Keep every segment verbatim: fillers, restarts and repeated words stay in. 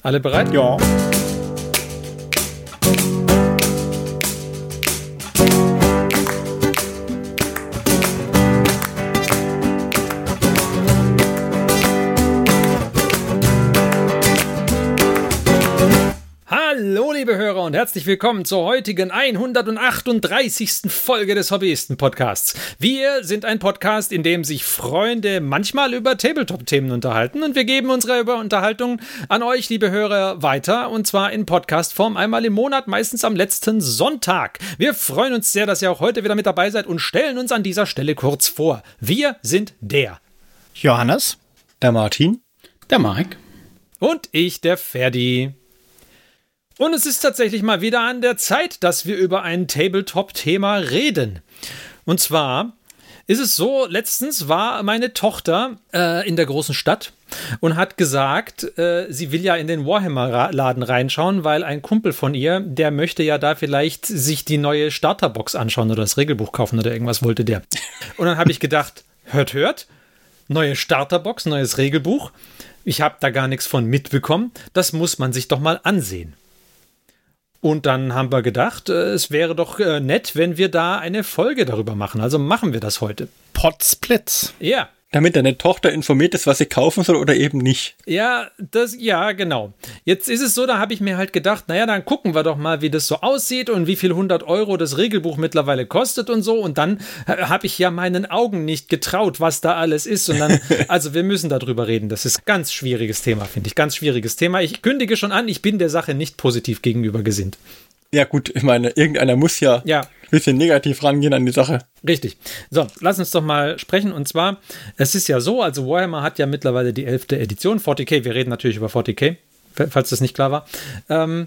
Alle bereit? Ja. Hallo liebe Hörer und herzlich willkommen zur heutigen hundertachtunddreißigsten Folge des Hobbyisten-Podcasts. Wir sind ein Podcast, in dem sich Freunde manchmal über Tabletop-Themen unterhalten und wir geben unsere Unterhaltung an euch, liebe Hörer, weiter und zwar in Podcast-Form einmal im Monat, meistens am letzten Sonntag. Wir freuen uns sehr, dass ihr auch heute wieder mit dabei seid und stellen uns an dieser Stelle kurz vor. Wir sind der Johannes, der Martin, der Mike und ich, der Ferdi. Und es ist tatsächlich mal wieder an der Zeit, dass wir über ein Tabletop-Thema reden. Und zwar ist es so, letztens war meine Tochter äh, in der großen Stadt und hat gesagt, äh, sie will ja in den Warhammer-Laden reinschauen, weil ein Kumpel von ihr, der möchte ja da vielleicht sich die neue Starterbox anschauen oder das Regelbuch kaufen oder irgendwas wollte der. Und dann habe ich gedacht, hört, hört, neue Starterbox, neues Regelbuch. Ich habe da gar nichts von mitbekommen. Das muss man sich doch mal ansehen. Und dann haben wir gedacht, es wäre doch nett, wenn wir da eine Folge darüber machen. Also machen wir das heute. Potsblitz. Ja. Damit deine Tochter informiert ist, was sie kaufen soll oder eben nicht. Ja, das, ja, genau. Jetzt ist es so, da habe ich mir halt gedacht, naja, dann gucken wir doch mal, wie das so aussieht und wie viel hundert Euro das Regelbuch mittlerweile kostet und so. Und dann habe ich ja meinen Augen nicht getraut, was da alles ist. Und dann, also wir müssen darüber reden. Das ist ein ganz schwieriges Thema, finde ich. Ganz schwieriges Thema. Ich kündige schon an, ich bin der Sache nicht positiv gegenüber gesinnt. Ja gut, ich meine, irgendeiner muss ja, ja ein bisschen negativ rangehen an die Sache. Richtig. So, lass uns doch mal sprechen. Und zwar, es ist ja so, also Warhammer hat ja mittlerweile die elfte Edition, vierzig K, wir reden natürlich über vierzig K, falls das nicht klar war. Ähm,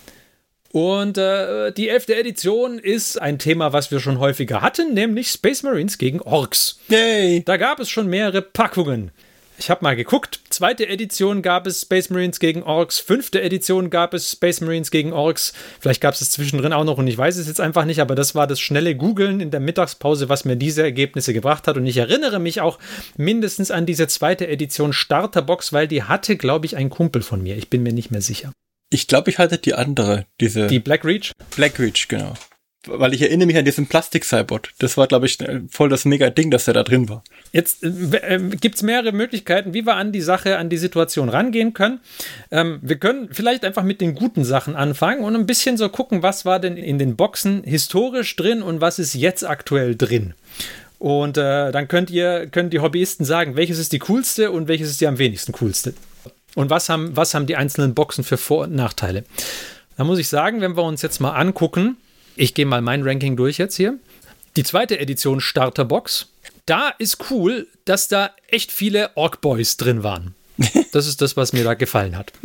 und äh, die elfte Edition ist ein Thema, was wir schon häufiger hatten, nämlich Space Marines gegen Orks. Yay! Da gab es schon mehrere Packungen. Ich habe mal geguckt, zweite Edition gab es Space Marines gegen Orks, fünfte Edition gab es Space Marines gegen Orks, vielleicht gab es es zwischendrin auch noch und ich weiß es jetzt einfach nicht, aber das war das schnelle Googlen in der Mittagspause, was mir diese Ergebnisse gebracht hat und ich erinnere mich auch mindestens an diese zweite Edition Starterbox, weil die hatte, glaube ich, ein Kumpel von mir, ich bin mir nicht mehr sicher. Ich glaube, ich hatte die andere, diese... Die Black Reach? Black Reach, genau. Weil ich erinnere mich an diesen Plastik-Cybot. Das war, glaube ich, voll das mega Ding, dass der da drin war. Jetzt äh, äh, gibt es mehrere Möglichkeiten, wie wir an die Sache, an die Situation rangehen können. Ähm, wir können vielleicht einfach mit den guten Sachen anfangen und ein bisschen so gucken, was war denn in den Boxen historisch drin und was ist jetzt aktuell drin. Und äh, dann könnt ihr, können die Hobbyisten sagen, welches ist die coolste und welches ist die am wenigsten coolste. Und was haben, was haben die einzelnen Boxen für Vor- und Nachteile. Da muss ich sagen, wenn wir uns jetzt mal angucken, ich gehe mal mein Ranking durch jetzt hier. Die zweite Edition Starterbox. Da ist cool, dass da echt viele Ork-Boys drin waren. Das ist das, was mir da gefallen hat.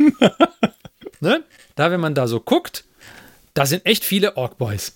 Ne? Da, wenn man da so guckt, da sind echt viele Ork-Boys.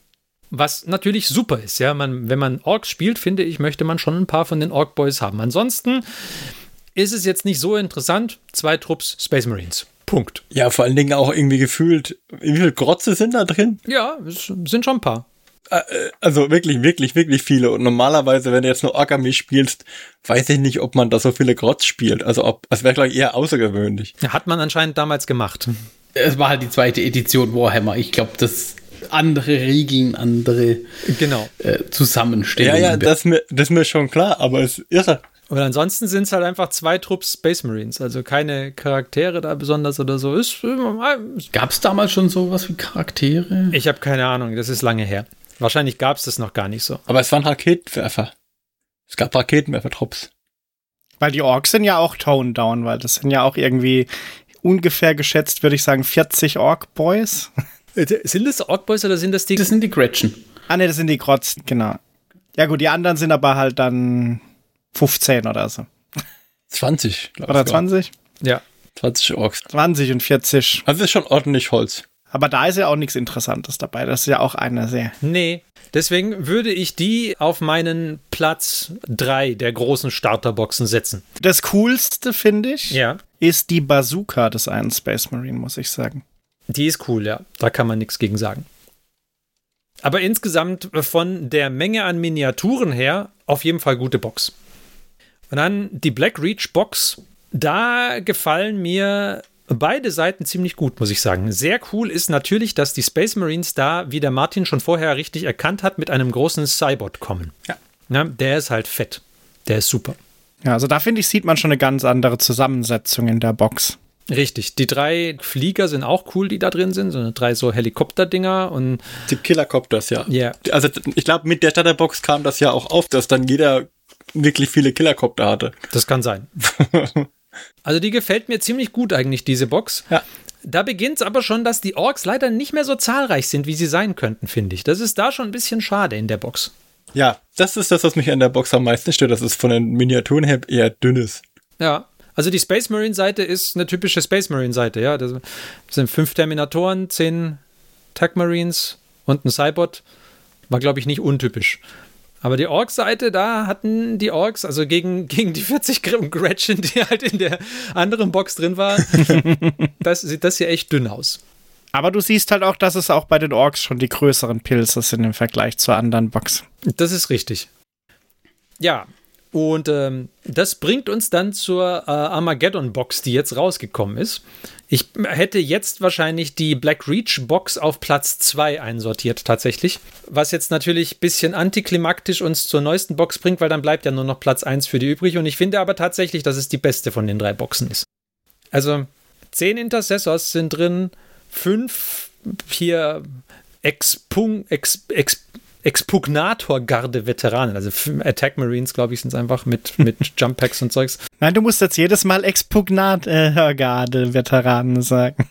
Was natürlich super ist. Ja? Man, wenn man Orks spielt, finde ich, möchte man schon ein paar von den Ork-Boys haben. Ansonsten ist es jetzt nicht so interessant. Zwei Trupps Space Marines. Punkt. Ja, vor allen Dingen auch irgendwie gefühlt, wie viele Grotze sind da drin? Ja, es sind schon ein paar. Also wirklich, wirklich, wirklich viele. Und normalerweise, wenn du jetzt eine Ork-Armee spielst, weiß ich nicht, ob man da so viele Grotz spielt. Also ob, das wäre, glaube ich, eher außergewöhnlich. Hat man anscheinend damals gemacht. Es war halt die zweite Edition Warhammer. Ich glaube, das andere Regeln, andere genau. äh, Zusammenstellungen. Ja, ja, das ist, mir, das ist mir schon klar, aber es ist irre. Und ansonsten sind es halt einfach zwei Trupps Space Marines, also keine Charaktere da besonders oder so. Gab es damals schon sowas wie Charaktere? Ich habe keine Ahnung, das ist lange her. Wahrscheinlich gab es das noch gar nicht so. Aber es waren Raketenwerfer. Es gab Raketenwerfer-Trupps. Weil die Orks sind ja auch toned down, weil das sind ja auch irgendwie ungefähr geschätzt, würde ich sagen, vierzig Ork-Boys. Sind das Ork-Boys oder sind das die? Das sind die Gretchen. Ah ne, das sind die Grotz, genau. Ja gut, die anderen sind aber halt dann fünfzehn oder so. zwanzig, glaube ich. Oder zwanzig? Ja. zwanzig Orks. zwanzig und vierzig. Also das ist schon ordentlich Holz. Aber da ist ja auch nichts Interessantes dabei. Das ist ja auch eine sehr... Nee, deswegen würde ich die auf meinen Platz drei der großen Starterboxen setzen. Das Coolste, finde ich, ja. ist die Bazooka des einen Space Marine, muss ich sagen. Die ist cool, ja. Da kann man nichts gegen sagen. Aber insgesamt von der Menge an Miniaturen her auf jeden Fall gute Box. Und dann die Black Reach Box. Da gefallen mir Beide Seiten ziemlich gut, muss ich sagen. Sehr cool ist natürlich, dass die Space Marines da, wie der Martin schon vorher richtig erkannt hat, mit einem großen Cybot kommen. Ja. Ja, der ist halt fett. Der ist super. Ja, also da finde ich, sieht man schon eine ganz andere Zusammensetzung in der Box. Richtig. Die drei Flieger sind auch cool, die da drin sind. So drei so Helikopterdinger und Die Killercopters, ja. Ja. Also ich glaube, mit der Starterbox kam das ja auch auf, dass dann jeder wirklich viele Killercopter hatte. das kann sein. Also die gefällt mir ziemlich gut eigentlich, diese Box. Ja. Da beginnt es aber schon, dass die Orks leider nicht mehr so zahlreich sind, wie sie sein könnten, finde ich. Das ist da schon ein bisschen schade in der Box. Ja, das ist das, was mich an der Box am meisten stört, dass es von den Miniaturen her eher dünn ist. Ja, also die Space Marine Seite ist eine typische Space Marine Seite, ja. Das sind fünf Terminatoren, zehn Tag Marines und ein Cybot. War, glaube ich, nicht untypisch. Aber die Orks-Seite, da hatten die Orks, also gegen, gegen die vierzig Gretchen, die halt in der anderen Box drin war, das sieht das hier echt dünn aus. Aber du siehst halt auch, dass es auch bei den Orks schon die größeren Pilze sind im Vergleich zur anderen Box. Das ist richtig. Ja, und ähm, das bringt uns dann zur äh, Armageddon-Box, die jetzt rausgekommen ist. Ich hätte jetzt wahrscheinlich die Black Reach-Box auf Platz zwei einsortiert, tatsächlich. Was jetzt natürlich ein bisschen antiklimaktisch uns zur neuesten Box bringt, weil dann bleibt ja nur noch Platz eins für die übrig. Und ich finde aber tatsächlich, dass es die beste von den drei Boxen ist. Also, zehn Intercessors sind drin, fünf hier Expung, Ex, Ex, Expugnator-Garde-Veteranen, also Attack Marines, glaube ich, sind es einfach mit, mit Jump Packs und Zeugs. Nein, du musst jetzt jedes Mal Expugnator-Garde-Veteranen sagen.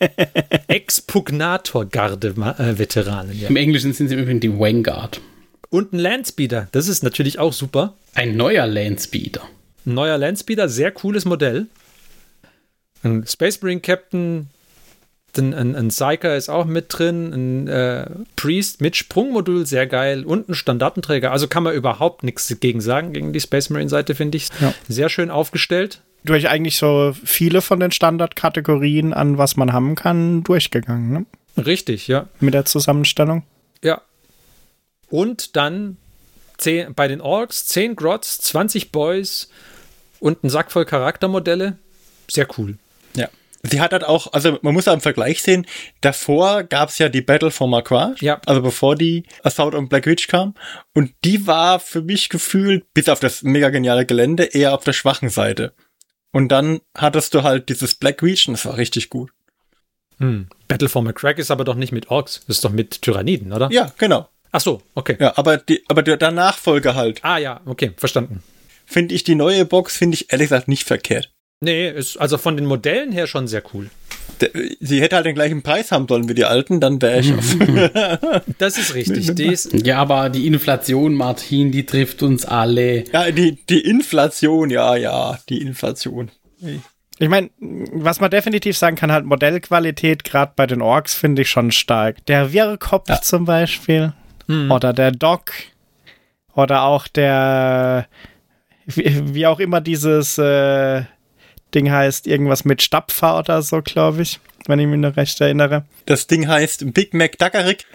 Expugnator-Garde-Veteranen, ja. Im Englischen sind sie übrigens die Vanguard. Und ein Landspeeder, das ist natürlich auch super. Ein neuer Landspeeder. Ein neuer Landspeeder, sehr cooles Modell. Ein Space Marine Captain, ein, ein, ein Psyker ist auch mit drin, ein äh, Priest mit Sprungmodul, sehr geil, und ein Standartenträger. Also kann man überhaupt nichts gegen sagen, gegen die Space Marine Seite, finde ich. Ja. Sehr schön aufgestellt. Durch eigentlich so viele von den Standardkategorien an, was man haben kann, durchgegangen, ne? Richtig, ja. Mit der Zusammenstellung. Ja. Und dann zehn, bei den Orks zehn Grots, zwanzig Boys und ein Sack voll Charaktermodelle. Sehr cool. Ja. Sie hat halt auch, also man muss da im Vergleich sehen, davor gab es ja die Battle for Marquardt, Ja. also bevor die Assault on Black Ridge kam, und die war für mich gefühlt, bis auf das mega geniale Gelände, eher auf der schwachen Seite. Und dann hattest du halt dieses Black Ridge und das war richtig gut. Hm. Battle for McCrack ist aber doch nicht mit Orks, das ist doch mit Tyranniden, oder? Ja, genau. Ach so, okay. Ja, aber die, aber der, der Nachfolger halt, Ah ja, okay, verstanden. finde ich die neue Box, finde ich ehrlich gesagt nicht verkehrt. Nee, ist also von den Modellen her schon sehr cool. Der, sie hätte halt den gleichen Preis haben sollen wie die alten, dann wäre ich auf. Das ist richtig. Die ist, Ja, aber die Inflation, Martin, die trifft uns alle. Ja, die, die Inflation, ja, ja, die Inflation. Ich meine, was man definitiv sagen kann, halt Modellqualität, gerade bei den Orks, finde ich schon stark. Der Wirrkopf Ja. zum Beispiel. Hm. Oder der Doc. Oder auch der, wie, wie auch immer dieses äh, Ding heißt, irgendwas mit Stapfer oder so, glaube ich, wenn ich mich noch recht erinnere. Das Ding heißt Big Mac Dackerig.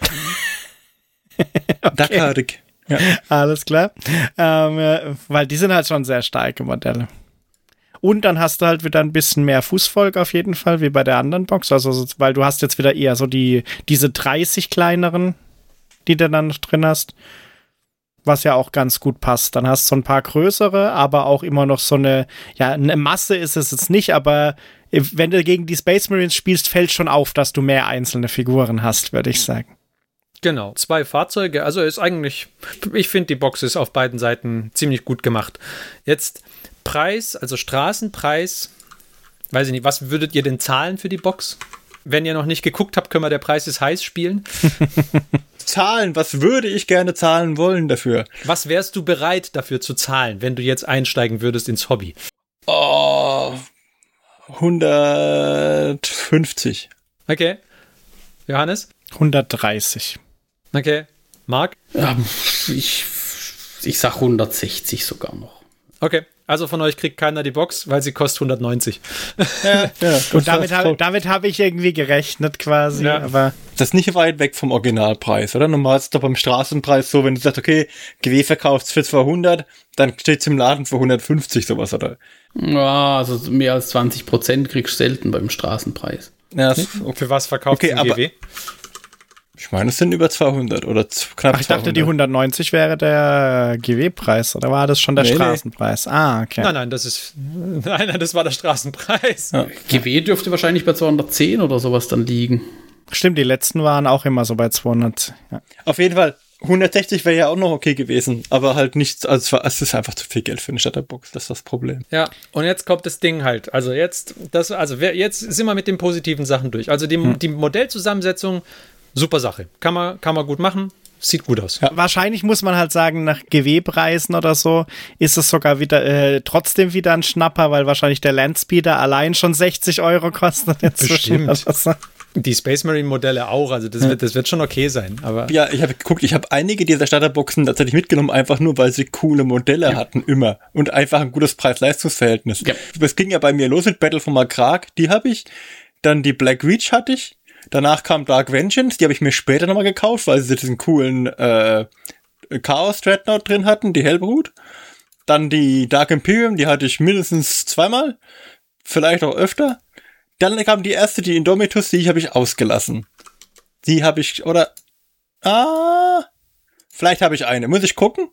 Dackerig. Ja. Alles klar. Ähm, äh, weil die sind halt schon sehr starke Modelle. Und dann hast du halt wieder ein bisschen mehr Fußvolk auf jeden Fall, wie bei der anderen Box. Also, so- weil du hast jetzt wieder eher so die diese dreißig kleineren, die du dann noch drin hast. Was ja auch ganz gut passt. Dann hast du so ein paar größere, aber auch immer noch so eine, ja, eine Masse ist es jetzt nicht, aber wenn du gegen die Space Marines spielst, fällt schon auf, dass du mehr einzelne Figuren hast, würde ich sagen. genau, zwei Fahrzeuge. Also ist eigentlich, ich finde, die Box ist auf beiden Seiten ziemlich gut gemacht. Jetzt Preis, also Straßenpreis, weiß ich nicht, was würdet ihr denn zahlen für die Box? Wenn ihr noch nicht geguckt habt, können wir der Preis ist heiß spielen. Zahlen, was würde ich gerne zahlen wollen dafür? Was wärst du bereit dafür zu zahlen, wenn du jetzt einsteigen würdest ins Hobby? Oh, hundertfünfzig. Okay. Johannes? hundertdreißig. Okay. Marc? Ja, ich, ich sag hundertsechzig sogar noch. Okay. Also von euch kriegt keiner die Box, weil sie kostet hundertneunzig. Ja, ja. Und damit habe damit hab ich irgendwie gerechnet quasi. Ja. Aber Das ist nicht weit weg vom Originalpreis, oder? Normal ist es doch beim Straßenpreis so, wenn du sagst, okay, G W verkaufst für zweihundert, dann steht es im Laden für hundertfünfzig sowas, oder? Ja, also mehr als zwanzig Prozent kriegst du selten beim Straßenpreis. Ja, das, okay. Für was verkauft Okay, ein aber- G W? Ich meine, es sind über zweihundert oder z- knapp ach, ich dachte, die zweihundert. hundertneunzig wäre der G W-Preis, oder war das schon der Nee, nee. Straßenpreis? Ah, okay. Nein, nein, das ist. Nein, nein, das war der Straßenpreis. Ja. G W dürfte wahrscheinlich bei zweihundertzehn oder sowas dann liegen. Stimmt, die letzten waren auch immer so bei zweihundert. Ja. Auf jeden Fall, hundertsechzig wäre ja auch noch okay gewesen, aber halt nichts, also es, war, es ist einfach zu viel Geld für eine Starterbox, das ist das Problem. Ja, und jetzt kommt das Ding halt. Also jetzt, das, also wer, jetzt sind wir mit den positiven Sachen durch. Also die, Hm. die Modellzusammensetzung, super Sache. Kann man, kann man gut machen. Sieht gut aus. Ja. Wahrscheinlich muss man halt sagen, nach G W-Preisen oder so ist es sogar wieder äh, trotzdem wieder ein Schnapper, weil wahrscheinlich der Landspeeder allein schon sechzig Euro kostet. Inzwischen. Bestimmt. Also, Die Space Marine Modelle auch. Also das, wird, das wird schon okay sein. Aber Ja, ich habe geguckt, ich habe einige dieser Starterboxen tatsächlich mitgenommen, einfach nur, weil sie coole Modelle hatten, immer. Und einfach ein gutes Preis-Leistungs-Verhältnis. Ja. Das ging ja bei mir los mit Battle for Magrak, die habe ich. Dann die Black Reach hatte ich. Danach kam Dark Vengeance, die habe ich mir später nochmal gekauft, weil sie diesen coolen äh, Chaos Dreadnought drin hatten, die Hellbrut. Dann die Dark Imperium, die hatte ich mindestens zweimal, vielleicht auch öfter. Dann kam die erste, die Indomitus, die habe ich ausgelassen. Die habe ich, oder, ah, vielleicht habe ich eine, muss ich gucken.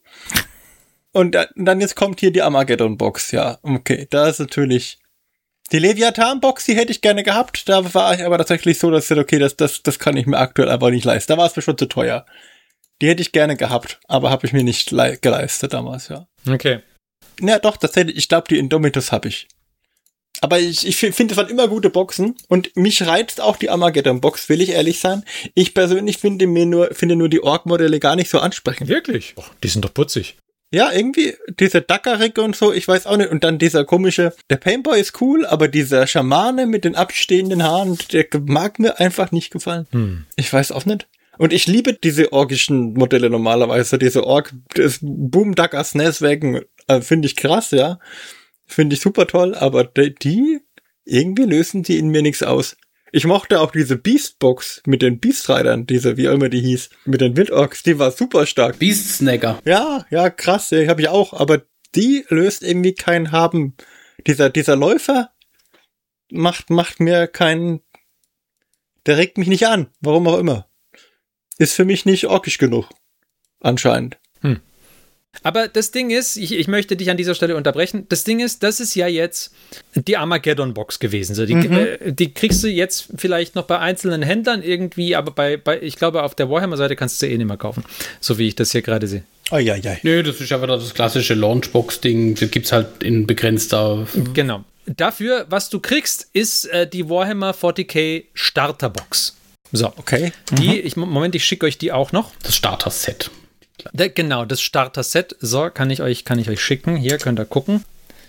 Und dann, dann jetzt kommt hier die Armageddon-Box, ja, okay, da ist natürlich... Die Leviathan-Box, die hätte ich gerne gehabt. Da war ich aber tatsächlich so, dass ich dachte, okay, das, das, das kann ich mir aktuell einfach nicht leisten. Da war es mir schon zu teuer. Die hätte ich gerne gehabt, aber habe ich mir nicht le- geleistet damals, ja. okay. Ja, doch, tatsächlich, ich glaube, die Indomitus habe ich. Aber ich, ich finde, es waren immer gute Boxen und mich reizt auch die Armageddon-Box, will ich ehrlich sein. Ich persönlich finde mir nur, finde nur die Ork-Modelle gar nicht so ansprechend. Wirklich? Och, die sind doch putzig. Ja, irgendwie, diese Dackerig und so, ich weiß auch nicht. Und dann dieser komische, der Paintboy ist cool, aber dieser Schamane mit den abstehenden Haaren, der mag mir einfach nicht gefallen. Hm. Ich weiß auch nicht. Und ich liebe diese orkischen Modelle normalerweise. Diese Ork, das Boom Dacker Snazwagon, äh, finde ich krass, ja. Finde ich super toll, aber die, die, irgendwie lösen die in mir nichts aus. Ich mochte auch diese Beastbox mit den Beastridern, diese, wie auch immer die hieß, mit den Windorks, die war super stark. Beast Snacker. Ja, ja, krass, die habe ich auch, aber die löst irgendwie keinen Haben. Dieser, dieser Läufer macht, macht mir keinen, der regt mich nicht an, warum auch immer. Ist für mich nicht orkisch genug. Anscheinend. Aber das Ding ist, ich, ich möchte dich an dieser Stelle unterbrechen, das Ding ist, das ist ja jetzt die Armageddon-Box gewesen. So, die, Mhm. äh, die kriegst du jetzt vielleicht noch bei einzelnen Händlern irgendwie, aber bei, bei ich glaube, auf der Warhammer-Seite kannst du sie eh nicht mehr kaufen. So wie ich das hier gerade sehe. Eieiei. Nö, das ist ja wieder das klassische Launchbox-Ding. Das gibt's halt in begrenzter. Genau. Dafür, was du kriegst, ist äh, die Warhammer vierzig K Starterbox. So. Okay. Die, ich, Moment, ich schicke euch die auch noch. Das Starter-Set. Da, genau, das Starter-Set. So, kann ich euch, kann ich euch schicken. Hier könnt ihr gucken.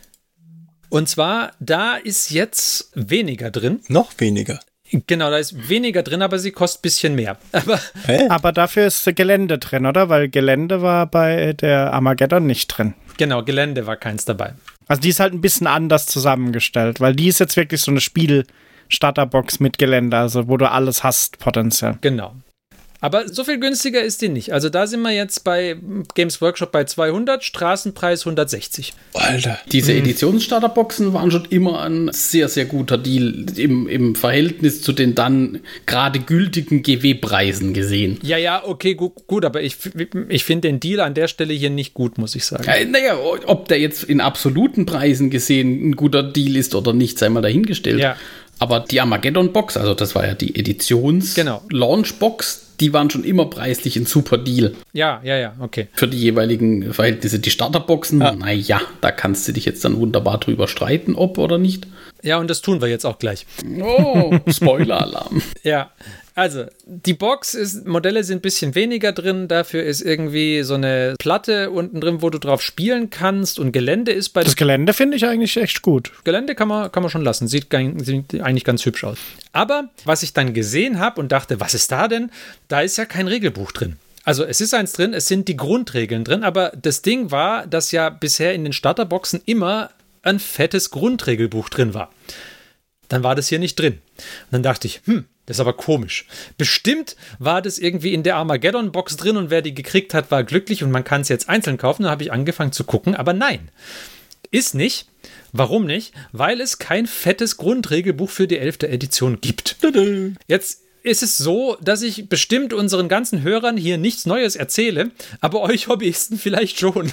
Und zwar, da ist jetzt weniger drin. Noch weniger. Genau, da ist weniger drin, aber sie kostet ein bisschen mehr. Aber Hä? aber dafür ist Gelände drin, oder? Weil Gelände war bei der Armageddon nicht drin. genau, Gelände war keins dabei. Also die ist halt ein bisschen anders zusammengestellt, weil die ist jetzt wirklich so eine Spiel-Starterbox mit Gelände, also wo du alles hast potenziell. Genau. Aber so viel günstiger ist die nicht. Also da sind wir jetzt bei Games Workshop bei zweihundert, Straßenpreis hundertsechzig. Alter. Diese Editionsstarterboxen waren schon immer ein sehr, sehr guter Deal im, im Verhältnis zu den dann gerade gültigen G W-Preisen gesehen. Ja, ja, okay, gut, gut aber ich, ich finde den Deal an der Stelle hier nicht gut, muss ich sagen. Äh, naja, ob der jetzt in absoluten Preisen gesehen ein guter Deal ist oder nicht, sei mal dahingestellt. Ja. Aber die Armageddon-Box, also das war ja die Genau. Editions-Launch-Box, die waren schon immer preislich ein super Deal Ja, ja, ja, okay. für die jeweiligen Verhältnisse. Die Starterboxen, Ja. naja, da kannst du dich jetzt dann wunderbar drüber streiten, ob oder nicht. Ja, und das tun wir jetzt auch gleich. Oh, Spoiler-Alarm. Ja, also die Box ist, Modelle sind ein bisschen weniger drin, dafür ist irgendwie so eine Platte unten drin, wo du drauf spielen kannst und Gelände ist bei Das Gelände finde ich eigentlich echt gut. Gelände kann man, kann man schon lassen, sieht, gar- sieht eigentlich ganz hübsch aus. Aber was ich dann gesehen habe und dachte, was ist da denn? Da ist ja kein Regelbuch drin. Also es ist eins drin, es sind die Grundregeln drin, aber das Ding war, dass ja bisher in den Starterboxen immer ein fettes Grundregelbuch drin war. Dann war das hier nicht drin. Und dann dachte ich, hm, das ist aber komisch. Bestimmt war das irgendwie in der Armageddon-Box drin und wer die gekriegt hat, war glücklich und man kann es jetzt einzeln kaufen. Dann habe ich angefangen zu gucken, aber nein, ist nicht. Warum nicht? Weil es kein fettes Grundregelbuch für die elfte Edition gibt. Jetzt ist es so, dass ich bestimmt unseren ganzen Hörern hier nichts Neues erzähle, aber euch Hobbyisten vielleicht schon.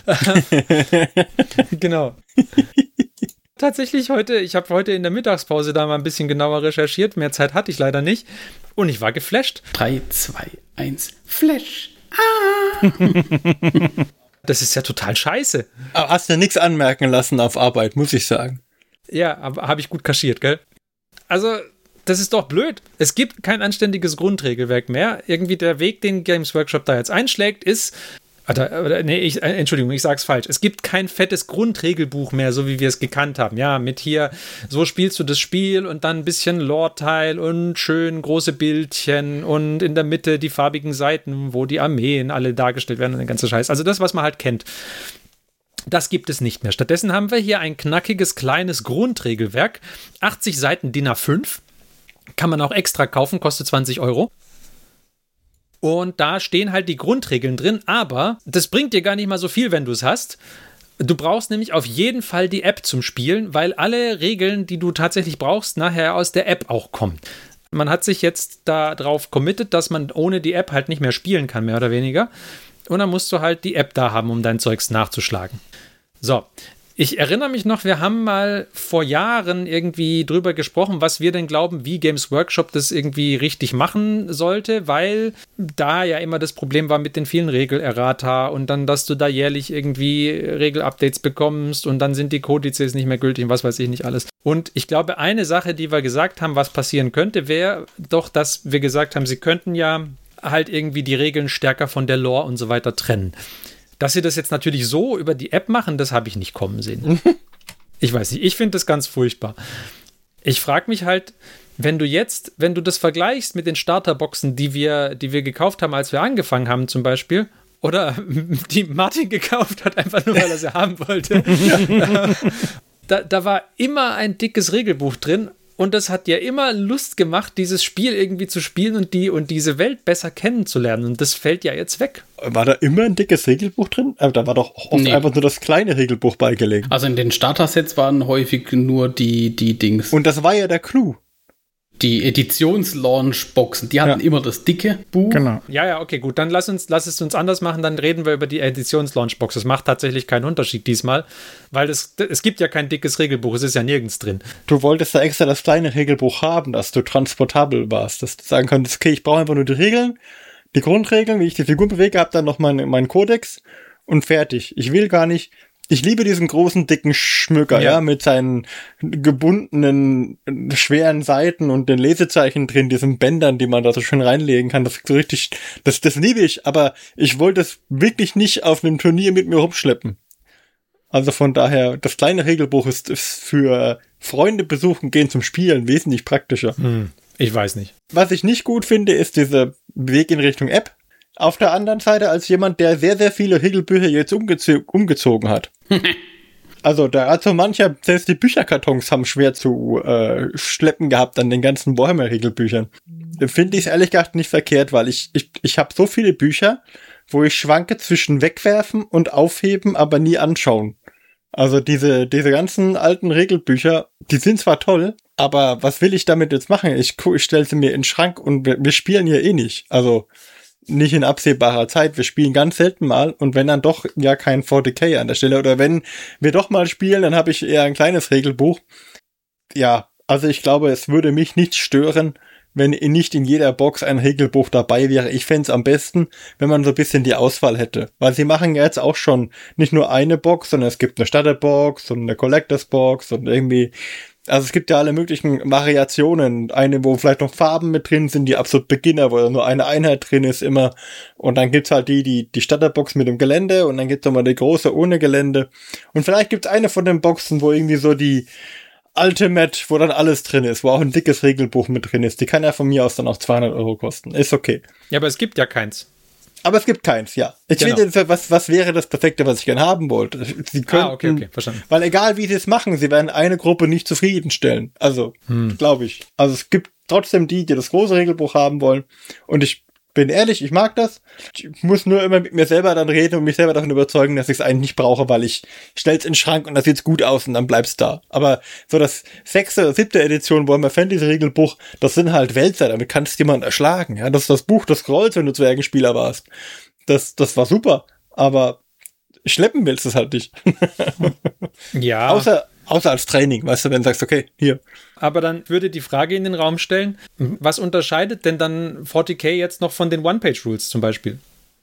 Genau. Tatsächlich heute, ich habe heute in der Mittagspause da mal ein bisschen genauer recherchiert, mehr Zeit hatte ich leider nicht und ich war geflasht. drei, zwei, eins, Flash. Ah! Das ist ja total scheiße. Aber hast du nichts anmerken lassen auf Arbeit, muss ich sagen. Ja, aber habe ich gut kaschiert, gell? Also, das ist doch blöd. Es gibt kein anständiges Grundregelwerk mehr. Irgendwie der Weg, den Games Workshop da jetzt einschlägt, ist... Oder, oder, nee, ich, äh, Entschuldigung, ich sag's falsch. Es gibt kein fettes Grundregelbuch mehr, so wie wir es gekannt haben. Ja, mit hier, so spielst du das Spiel und dann ein bisschen Lore-Teil und schön große Bildchen und in der Mitte die farbigen Seiten, wo die Armeen alle dargestellt werden und der ganze Scheiß. Also das, was man halt kennt. Das gibt es nicht mehr. Stattdessen haben wir hier ein knackiges, kleines Grundregelwerk. achtzig Seiten D I N A fünf. Kann man auch extra kaufen, kostet zwanzig Euro. Und da stehen halt die Grundregeln drin, aber das bringt dir gar nicht mal so viel, wenn du es hast. Du brauchst nämlich auf jeden Fall die App zum Spielen, weil alle Regeln, die du tatsächlich brauchst, nachher aus der App auch kommen. Man hat sich jetzt darauf committed, dass man ohne die App halt nicht mehr spielen kann, mehr oder weniger. Und dann musst du halt die App da haben, um dein Zeugs nachzuschlagen. So. Ich erinnere mich noch, wir haben mal vor Jahren irgendwie drüber gesprochen, was wir denn glauben, wie Games Workshop das irgendwie richtig machen sollte, weil da ja immer das Problem war mit den vielen Regelerrata und dann, dass du da jährlich irgendwie Regelupdates bekommst und dann sind die Kodizes nicht mehr gültig und was weiß ich nicht alles. Und ich glaube, eine Sache, die wir gesagt haben, was passieren könnte, wäre doch, dass wir gesagt haben, sie könnten ja halt irgendwie die Regeln stärker von der Lore und so weiter trennen. Dass sie das jetzt natürlich so über die App machen, das habe ich nicht kommen sehen. Ich weiß nicht, ich finde das ganz furchtbar. Ich frage mich halt, wenn du jetzt, wenn du das vergleichst mit den Starterboxen, die wir, die wir gekauft haben, als wir angefangen haben zum Beispiel, oder die Martin gekauft hat, einfach nur, weil er sie haben wollte, da, da war immer ein dickes Regelbuch drin. Und das hat ja immer Lust gemacht, dieses Spiel irgendwie zu spielen und, die, und diese Welt besser kennenzulernen. Und das fällt ja jetzt weg. War da immer ein dickes Regelbuch drin? Aber da war doch oft nee. einfach nur das kleine Regelbuch beigelegt. Also in den Starter-Sets waren häufig nur die, die Dings. Und das war ja der Clou. Die Editions-Launch-Boxen, die hatten ja immer das dicke Buch. Genau. Ja, ja, okay, gut. Dann lass, uns, lass es uns anders machen. Dann reden wir über die Editions-Launch-Box. Das macht tatsächlich keinen Unterschied diesmal, weil es, es gibt ja kein dickes Regelbuch. Es ist ja nirgends drin. Du wolltest da extra das kleine Regelbuch haben, dass du transportabel warst. Dass du sagen könntest, okay, ich brauche einfach nur die Regeln, die Grundregeln, wie ich die Figur bewege, habe dann noch meinen mein Kodex und fertig. Ich will gar nicht... Ich liebe diesen großen, dicken Schmücker, ja. ja, mit seinen gebundenen, schweren Seiten und den Lesezeichen drin, diesen Bändern, die man da so schön reinlegen kann. Das ist so richtig, das, das liebe ich, aber ich wollte es wirklich nicht auf einem Turnier mit mir rumschleppen. Also von daher, das kleine Regelbuch ist, ist für Freunde besuchen gehen zum Spielen wesentlich praktischer. Hm, ich weiß nicht. Was ich nicht gut finde, ist dieser Weg in Richtung App. Auf der anderen Seite als jemand, der sehr, sehr viele Regelbücher jetzt umgez- umgezogen hat. Also da hat so mancher, selbst die Bücherkartons haben schwer zu äh, schleppen gehabt an den ganzen Warhammer-Regelbüchern. Finde ich es ehrlich gesagt nicht verkehrt, weil ich, ich, ich habe so viele Bücher, wo ich schwanke zwischen wegwerfen und aufheben, aber nie anschauen. Also diese, diese ganzen alten Regelbücher, die sind zwar toll, aber was will ich damit jetzt machen? Ich, ich stelle sie mir in den Schrank und wir, wir spielen hier eh nicht. Also nicht in absehbarer Zeit. Wir spielen ganz selten mal und wenn dann doch ja kein forty K an der Stelle oder wenn wir doch mal spielen, dann habe ich eher ein kleines Regelbuch. Ja, also ich glaube, es würde mich nicht stören, wenn nicht in jeder Box ein Regelbuch dabei wäre. Ich fände es am besten, wenn man so ein bisschen die Auswahl hätte. Weil sie machen ja jetzt auch schon nicht nur eine Box, sondern es gibt eine Starterbox und eine Collectors Box und irgendwie... Also es gibt ja alle möglichen Variationen. Eine, wo vielleicht noch Farben mit drin sind, die absolut Beginner, wo nur eine Einheit drin ist immer. Und dann gibt's halt die, die, die Starterbox mit dem Gelände und dann gibt's nochmal die große ohne Gelände. Und vielleicht gibt's eine von den Boxen, wo irgendwie so die Ultimate, wo dann alles drin ist, wo auch ein dickes Regelbuch mit drin ist. Die kann ja von mir aus dann auch zweihundert Euro kosten. Ist okay. Ja, aber es gibt ja keins. Aber es gibt keins, ja. Ich Genau. finde, was, was wäre das Perfekte, was ich gerne haben wollte? Sie könnten, Ah, okay, okay, verstanden. weil egal wie sie es machen, sie werden eine Gruppe nicht zufriedenstellen. Also, Hm. glaube ich. Also es gibt trotzdem die, die das große Regelbuch haben wollen. Und ich bin ehrlich, ich mag das. Ich muss nur immer mit mir selber dann reden und mich selber davon überzeugen, dass ich es eigentlich nicht brauche, weil ich stell's in den Schrank und das sieht's gut aus und dann bleibt's da. Aber so das sechste oder siebte Edition Warhammer Fantasy Regelbuch, das sind halt Wälzer, damit kannst du jemanden erschlagen. Ja, das ist das Buch des Scrolls, wenn du Zwergenspieler warst. Das, das war super, aber schleppen willst du es halt nicht. Ja. Außer, außer als Training, weißt du, wenn du sagst, okay, hier. Aber dann würde die Frage in den Raum stellen, was unterscheidet denn dann forty K jetzt noch von den One-Page-Rules zum Beispiel?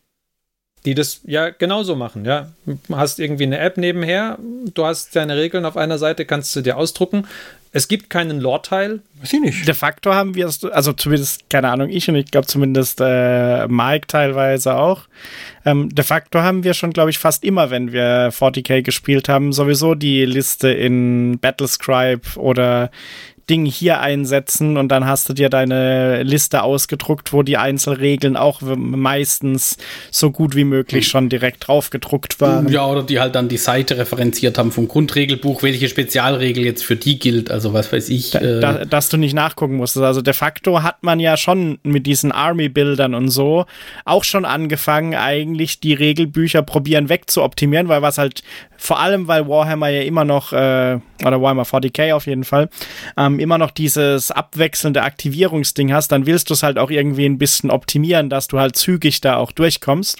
Die das ja genauso machen, ja. Du hast irgendwie eine App nebenher, du hast deine Regeln auf einer Seite, kannst du dir ausdrucken. Es gibt keinen Lore-Teil. Weiß ich nicht. De facto haben wir es, also zumindest, keine Ahnung, ich und ich glaube zumindest äh, Mike teilweise auch. Ähm, de facto haben wir schon, glaube ich, fast immer, wenn wir forty K gespielt haben, sowieso die Liste in Battlescribe oder Ding hier einsetzen und dann hast du dir deine Liste ausgedruckt, wo die Einzelregeln auch meistens so gut wie möglich schon direkt drauf gedruckt waren. Ja, oder die halt dann die Seite referenziert haben vom Grundregelbuch, welche Spezialregel jetzt für die gilt, also was weiß ich. Da, äh, da, dass du nicht nachgucken musstest. Also de facto hat man ja schon mit diesen Army-Bildern und so auch schon angefangen, eigentlich die Regelbücher probieren wegzuoptimieren, weil was halt, vor allem weil Warhammer ja immer noch, äh, oder Warhammer forty K auf jeden Fall, ähm, immer noch dieses abwechselnde Aktivierungsding hast, dann willst du es halt auch irgendwie ein bisschen optimieren, dass du halt zügig da auch durchkommst.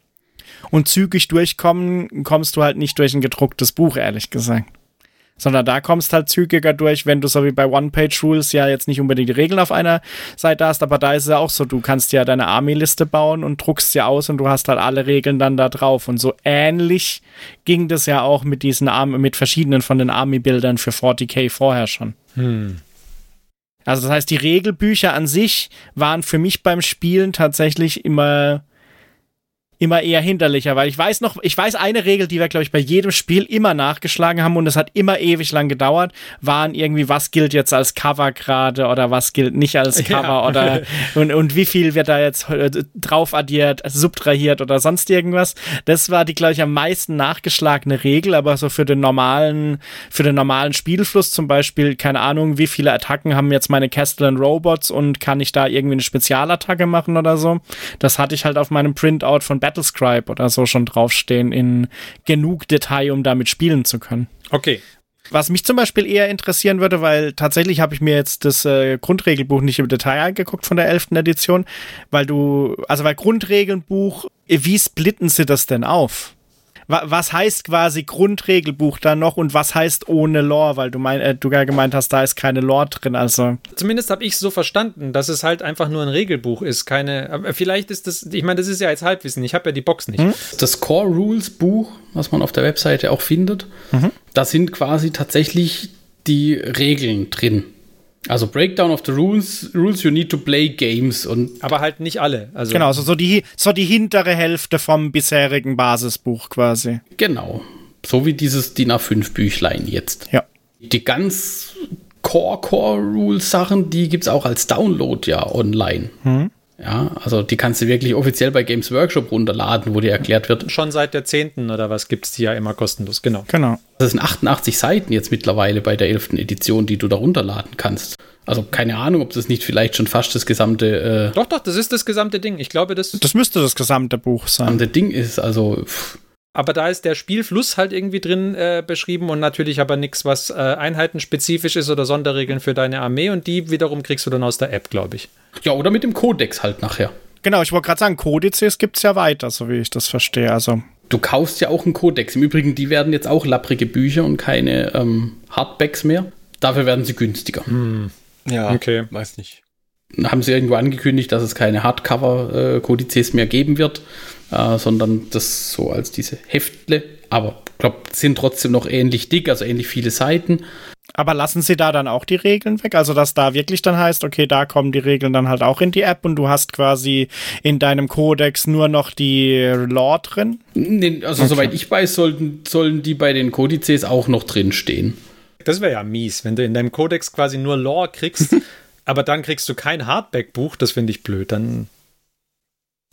Und zügig durchkommen kommst du halt nicht durch ein gedrucktes Buch, ehrlich gesagt. Sondern da kommst halt zügiger durch, wenn du so wie bei One-Page-Rules ja jetzt nicht unbedingt die Regeln auf einer Seite hast, aber da ist es ja auch so, du kannst ja deine Army-Liste bauen und druckst sie aus und du hast halt alle Regeln dann da drauf. Und so ähnlich ging das ja auch mit diesen Army, mit verschiedenen von den Army-Bildern für forty K vorher schon. Hm. Also das heißt, die Regelbücher an sich waren für mich beim Spielen tatsächlich immer immer eher hinderlicher, weil ich weiß noch, ich weiß eine Regel, die wir, glaube ich, bei jedem Spiel immer nachgeschlagen haben und es hat immer ewig lang gedauert, waren irgendwie, was gilt jetzt als Cover gerade oder was gilt nicht als Cover Ja. oder und, und wie viel wird da jetzt äh, drauf addiert, subtrahiert oder sonst irgendwas. Das war die, glaube ich, am meisten nachgeschlagene Regel, aber so für den normalen, für den normalen Spielfluss zum Beispiel, keine Ahnung, wie viele Attacken haben jetzt meine Castellan Robots und kann ich da irgendwie eine Spezialattacke machen oder so. Das hatte ich halt auf meinem Printout von Battlescribe oder so schon draufstehen in genug Detail, um damit spielen zu können. Okay. Was mich zum Beispiel eher interessieren würde, weil tatsächlich habe ich mir jetzt das äh, Grundregelbuch nicht im Detail angeguckt von der elften Edition, weil du, also weil Grundregelbuch, wie splitten sie das denn auf? Was heißt quasi Grundregelbuch da noch und was heißt ohne Lore? Weil du, mein, äh, du ja gemeint hast, da ist keine Lore drin, also. Zumindest habe ich es so verstanden, dass es halt einfach nur ein Regelbuch ist, keine, aber vielleicht ist das, ich meine, das ist ja jetzt Halbwissen, ich habe ja die Box nicht. Hm? Das Core Rules Buch, was man auf der Webseite auch findet, mhm. da sind quasi tatsächlich die Regeln drin. Also Breakdown of the Rules, Rules you need to play games. Und aber halt nicht alle. Also genau, so, so, die, so die hintere Hälfte vom bisherigen Basisbuch quasi. Genau, so wie dieses D I N A fünf Büchlein jetzt. Ja. Die ganz Core-Core-Rules-Sachen, die gibt es auch als Download ja online. Mhm. Ja, also die kannst du wirklich offiziell bei Games Workshop runterladen, wo dir erklärt wird. Schon seit der zehnten oder was gibt es die ja immer kostenlos, genau. Genau. Das sind achtundachtzig Seiten jetzt mittlerweile bei der elften Edition, die du da runterladen kannst. Also keine Ahnung, ob das nicht vielleicht schon fast das gesamte... Äh, doch, doch, das ist das gesamte Ding. Ich glaube, das... Das müsste das gesamte Buch sein. Das gesamte Ding ist, also... Pff. Aber da ist der Spielfluss halt irgendwie drin äh, beschrieben und natürlich aber nichts, was äh, einheitenspezifisch ist oder Sonderregeln für deine Armee und die wiederum kriegst du dann aus der App, glaube ich. Ja, oder mit dem Kodex halt nachher. Genau, ich wollte gerade sagen, Kodizes gibt es ja weiter, so wie ich das verstehe. Also du kaufst ja auch einen Kodex. Im Übrigen, die werden jetzt auch lapprige Bücher und keine ähm, Hardbacks mehr. Dafür werden sie günstiger. Hm. Ja, okay. Weiß nicht. Haben sie irgendwo angekündigt, dass es keine Hardcover-Kodizes mehr geben wird, äh, sondern das so als diese Heftle. Aber ich glaube, sind trotzdem noch ähnlich dick, also ähnlich viele Seiten. Aber lassen sie da dann auch die Regeln weg? Also, dass da wirklich dann heißt, okay, da kommen die Regeln dann halt auch in die App und du hast quasi in deinem Kodex nur noch die Lore drin? Nee, also, okay. Soweit ich weiß, sollten, sollen die bei den Kodizes auch noch drin stehen. Das wäre ja mies, wenn du in deinem Kodex quasi nur Lore kriegst, aber dann kriegst du kein Hardback-Buch, das finde ich blöd. Dann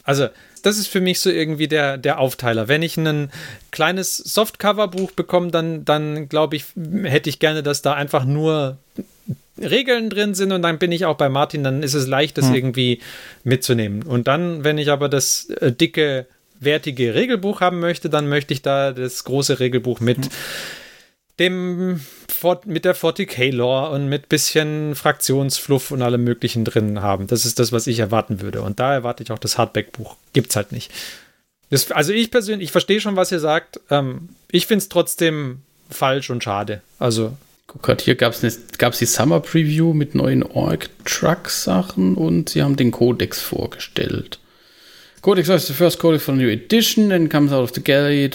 Also das ist für mich so irgendwie der, der Aufteiler. Wenn ich ein kleines Softcover-Buch bekomme, dann, dann glaube ich, hätte ich gerne, dass da einfach nur Regeln drin sind und dann bin ich auch bei Martin, dann ist es leicht, das hm. irgendwie mitzunehmen. Und dann, wenn ich aber das äh, dicke, wertige Regelbuch haben möchte, dann möchte ich da das große Regelbuch mit hm. dem mit der forty K-Lore und mit bisschen Fraktionsfluff und allem Möglichen drin haben. Das ist das, was ich erwarten würde. Und da erwarte ich auch das Hardback-Buch. Gibt's halt nicht. Das, also ich persönlich, ich verstehe schon, was ihr sagt. Ähm, ich finde es trotzdem falsch und schade. Also guck grad, hier gab es die Summer Preview mit neuen Org-Truck-Sachen und sie haben den Codex vorgestellt. Codex is the first codex for the new edition and comes out of the gallery.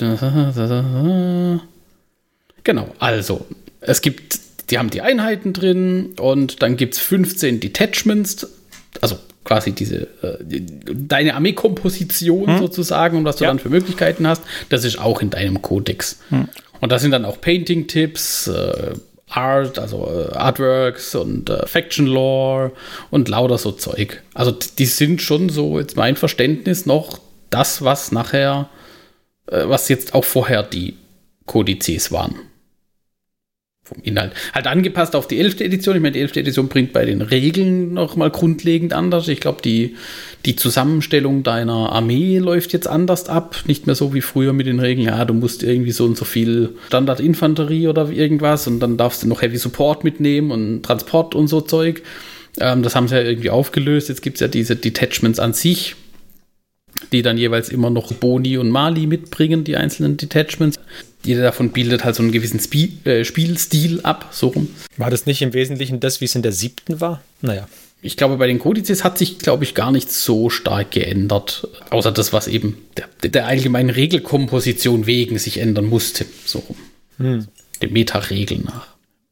Genau, also es gibt, die haben die Einheiten drin und dann gibt es fünfzehn Detachments, also quasi diese, äh, deine Armeekomposition hm. sozusagen und was du ja. dann für Möglichkeiten hast, das ist auch in deinem Codex. Hm. Und da sind dann auch Painting-Tipps, äh, Art, also äh, Artworks und äh, Faction-Lore und lauter so Zeug. Also die sind schon so, jetzt mein Verständnis, noch das, was nachher, äh, was jetzt auch vorher die Kodizes waren. Vom Inhalt. Halt angepasst auf die elfte Edition. Ich meine, die elfte Edition bringt bei den Regeln nochmal grundlegend anders. Ich glaube, die, die Zusammenstellung deiner Armee läuft jetzt anders ab. Nicht mehr so wie früher mit den Regeln, ja, du musst irgendwie so und so viel Standardinfanterie oder irgendwas und dann darfst du noch Heavy Support mitnehmen und Transport und so Zeug. Ähm, das haben sie ja irgendwie aufgelöst. Jetzt gibt es ja diese Detachments an sich, die dann jeweils immer noch Boni und Mali mitbringen, die einzelnen Detachments. Jeder davon bildet halt so einen gewissen Spie- äh, Spielstil ab, so rum. War das nicht im Wesentlichen das, wie es in der siebten war? Naja. Ich glaube, bei den Kodizes hat sich, glaube ich, gar nicht so stark geändert. Außer das, was eben der, der allgemeinen Regelkomposition wegen sich ändern musste. So rum. Hm. Den Meta-Regeln nach.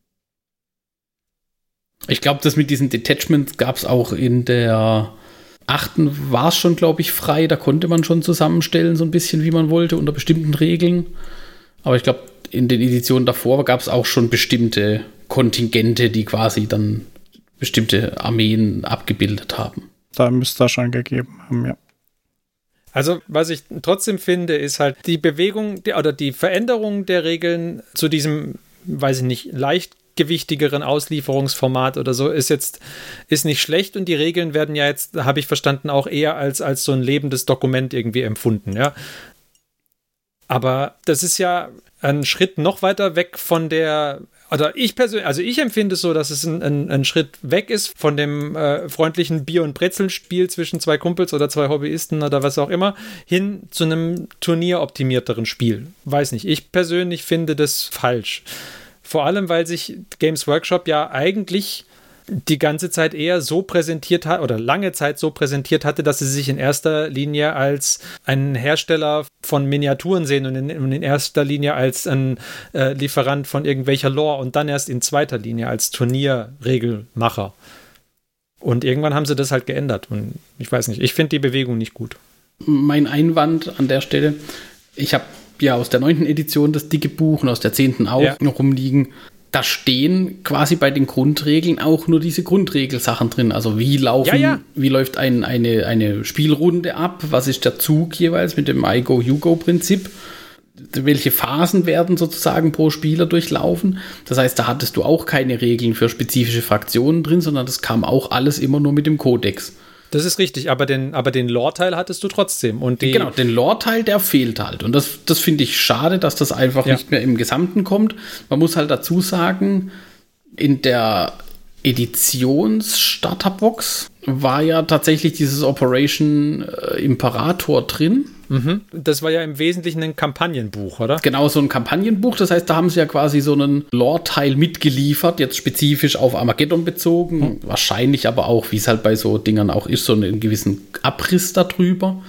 Ich glaube, das mit diesen Detachments gab es auch in der achten war es schon, glaube ich, frei. Da konnte man schon zusammenstellen, so ein bisschen, wie man wollte, unter bestimmten Regeln. Aber ich glaube, in den Editionen davor gab es auch schon bestimmte Kontingente, die quasi dann bestimmte Armeen abgebildet haben. Da müsste es schon gegeben haben, ja. Also, was ich trotzdem finde, ist halt die Bewegung die, oder die Veränderung der Regeln zu diesem, weiß ich nicht, leichtgewichtigeren Auslieferungsformat oder so, ist jetzt ist nicht schlecht und die Regeln werden ja jetzt, habe ich verstanden, auch eher als, als so ein lebendes Dokument irgendwie empfunden, ja. Aber das ist ja ein Schritt noch weiter weg von der, oder ich persönlich, also ich empfinde es so, dass es ein, ein, ein Schritt weg ist von dem äh, freundlichen Bier- und Brezelspiel zwischen zwei Kumpels oder zwei Hobbyisten oder was auch immer, hin zu einem turnieroptimierteren Spiel. Weiß nicht, ich persönlich finde das falsch. Vor allem, weil sich Games Workshop ja eigentlich die ganze Zeit eher so präsentiert hat oder lange Zeit so präsentiert hatte, dass sie sich in erster Linie als einen Hersteller von Miniaturen sehen und in, in erster Linie als ein äh, Lieferant von irgendwelcher Lore und dann erst in zweiter Linie als Turnierregelmacher. Und irgendwann haben sie das halt geändert und ich weiß nicht, ich finde die Bewegung nicht gut. Mein Einwand an der Stelle, ich habe ja aus der neunten Edition das dicke Buch und aus der zehnten auch ja. noch rumliegen. Da stehen quasi bei den Grundregeln auch nur diese Grundregelsachen drin. Also wie laufen, ja, ja. wie läuft ein, eine, eine Spielrunde ab? Was ist der Zug jeweils mit dem I-Go-You-Go-Prinzip? Welche Phasen werden sozusagen pro Spieler durchlaufen? Das heißt, da hattest du auch keine Regeln für spezifische Fraktionen drin, sondern das kam auch alles immer nur mit dem Kodex. Das ist richtig, aber den, aber den Lore-Teil hattest du trotzdem. Und die genau, den Lore-Teil, der fehlt halt. Und das, das finde ich schade, dass das einfach ja. nicht mehr im Gesamten kommt. Man muss halt dazu sagen, in der Editions-Starterbox war ja tatsächlich dieses Operation äh, Imperator drin. Mhm. Das war ja im Wesentlichen ein Kampagnenbuch, oder? Genau, so ein Kampagnenbuch. Das heißt, da haben sie ja quasi so einen Lore-Teil mitgeliefert, jetzt spezifisch auf Armageddon bezogen. Mhm. Wahrscheinlich aber auch, wie es halt bei so Dingern auch ist, so einen gewissen Abriss darüber.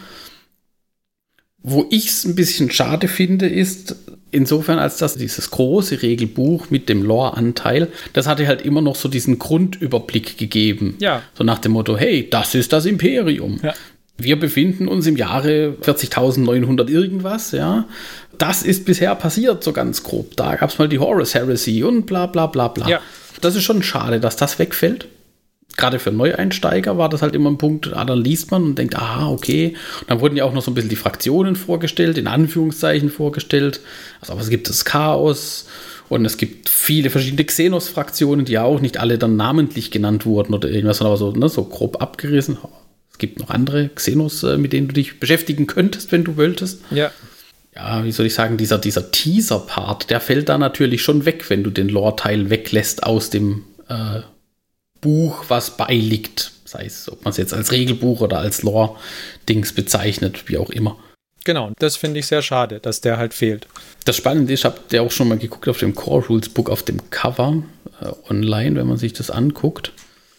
Wo ich es ein bisschen schade finde, ist insofern, als dass dieses große Regelbuch mit dem Lore-Anteil, das hatte halt immer noch so diesen Grundüberblick gegeben. Ja. So nach dem Motto, hey, das ist das Imperium. Ja. Wir befinden uns im Jahre vierzigtausendneunhundert irgendwas, ja. Das ist bisher passiert, so ganz grob. Da gab es mal die Horus Heresy und bla bla bla bla. Ja. Das ist schon schade, dass das wegfällt. gerade für Neueinsteiger war das halt immer ein Punkt, ah, dann liest man und denkt, aha, okay. Und dann wurden ja auch noch so ein bisschen die Fraktionen vorgestellt, in Anführungszeichen vorgestellt. Also, aber es gibt das Chaos und es gibt viele verschiedene Xenos-Fraktionen, die ja auch nicht alle dann namentlich genannt wurden oder irgendwas, sondern aber so, ne, so grob abgerissen. Es gibt noch andere Xenos, mit denen du dich beschäftigen könntest, wenn du wolltest. Ja. Ja, wie soll ich sagen, dieser, dieser Teaser-Part, der fällt da natürlich schon weg, wenn du den Lore-Teil weglässt aus dem äh, Buch, was beiliegt. Sei es, ob man es jetzt als Regelbuch oder als Lore-Dings bezeichnet, wie auch immer. Genau, das finde ich sehr schade, dass der halt fehlt. Das Spannende ist, ich habe ja auch schon mal geguckt auf dem Core Rules Book, auf dem Cover äh, online, wenn man sich das anguckt.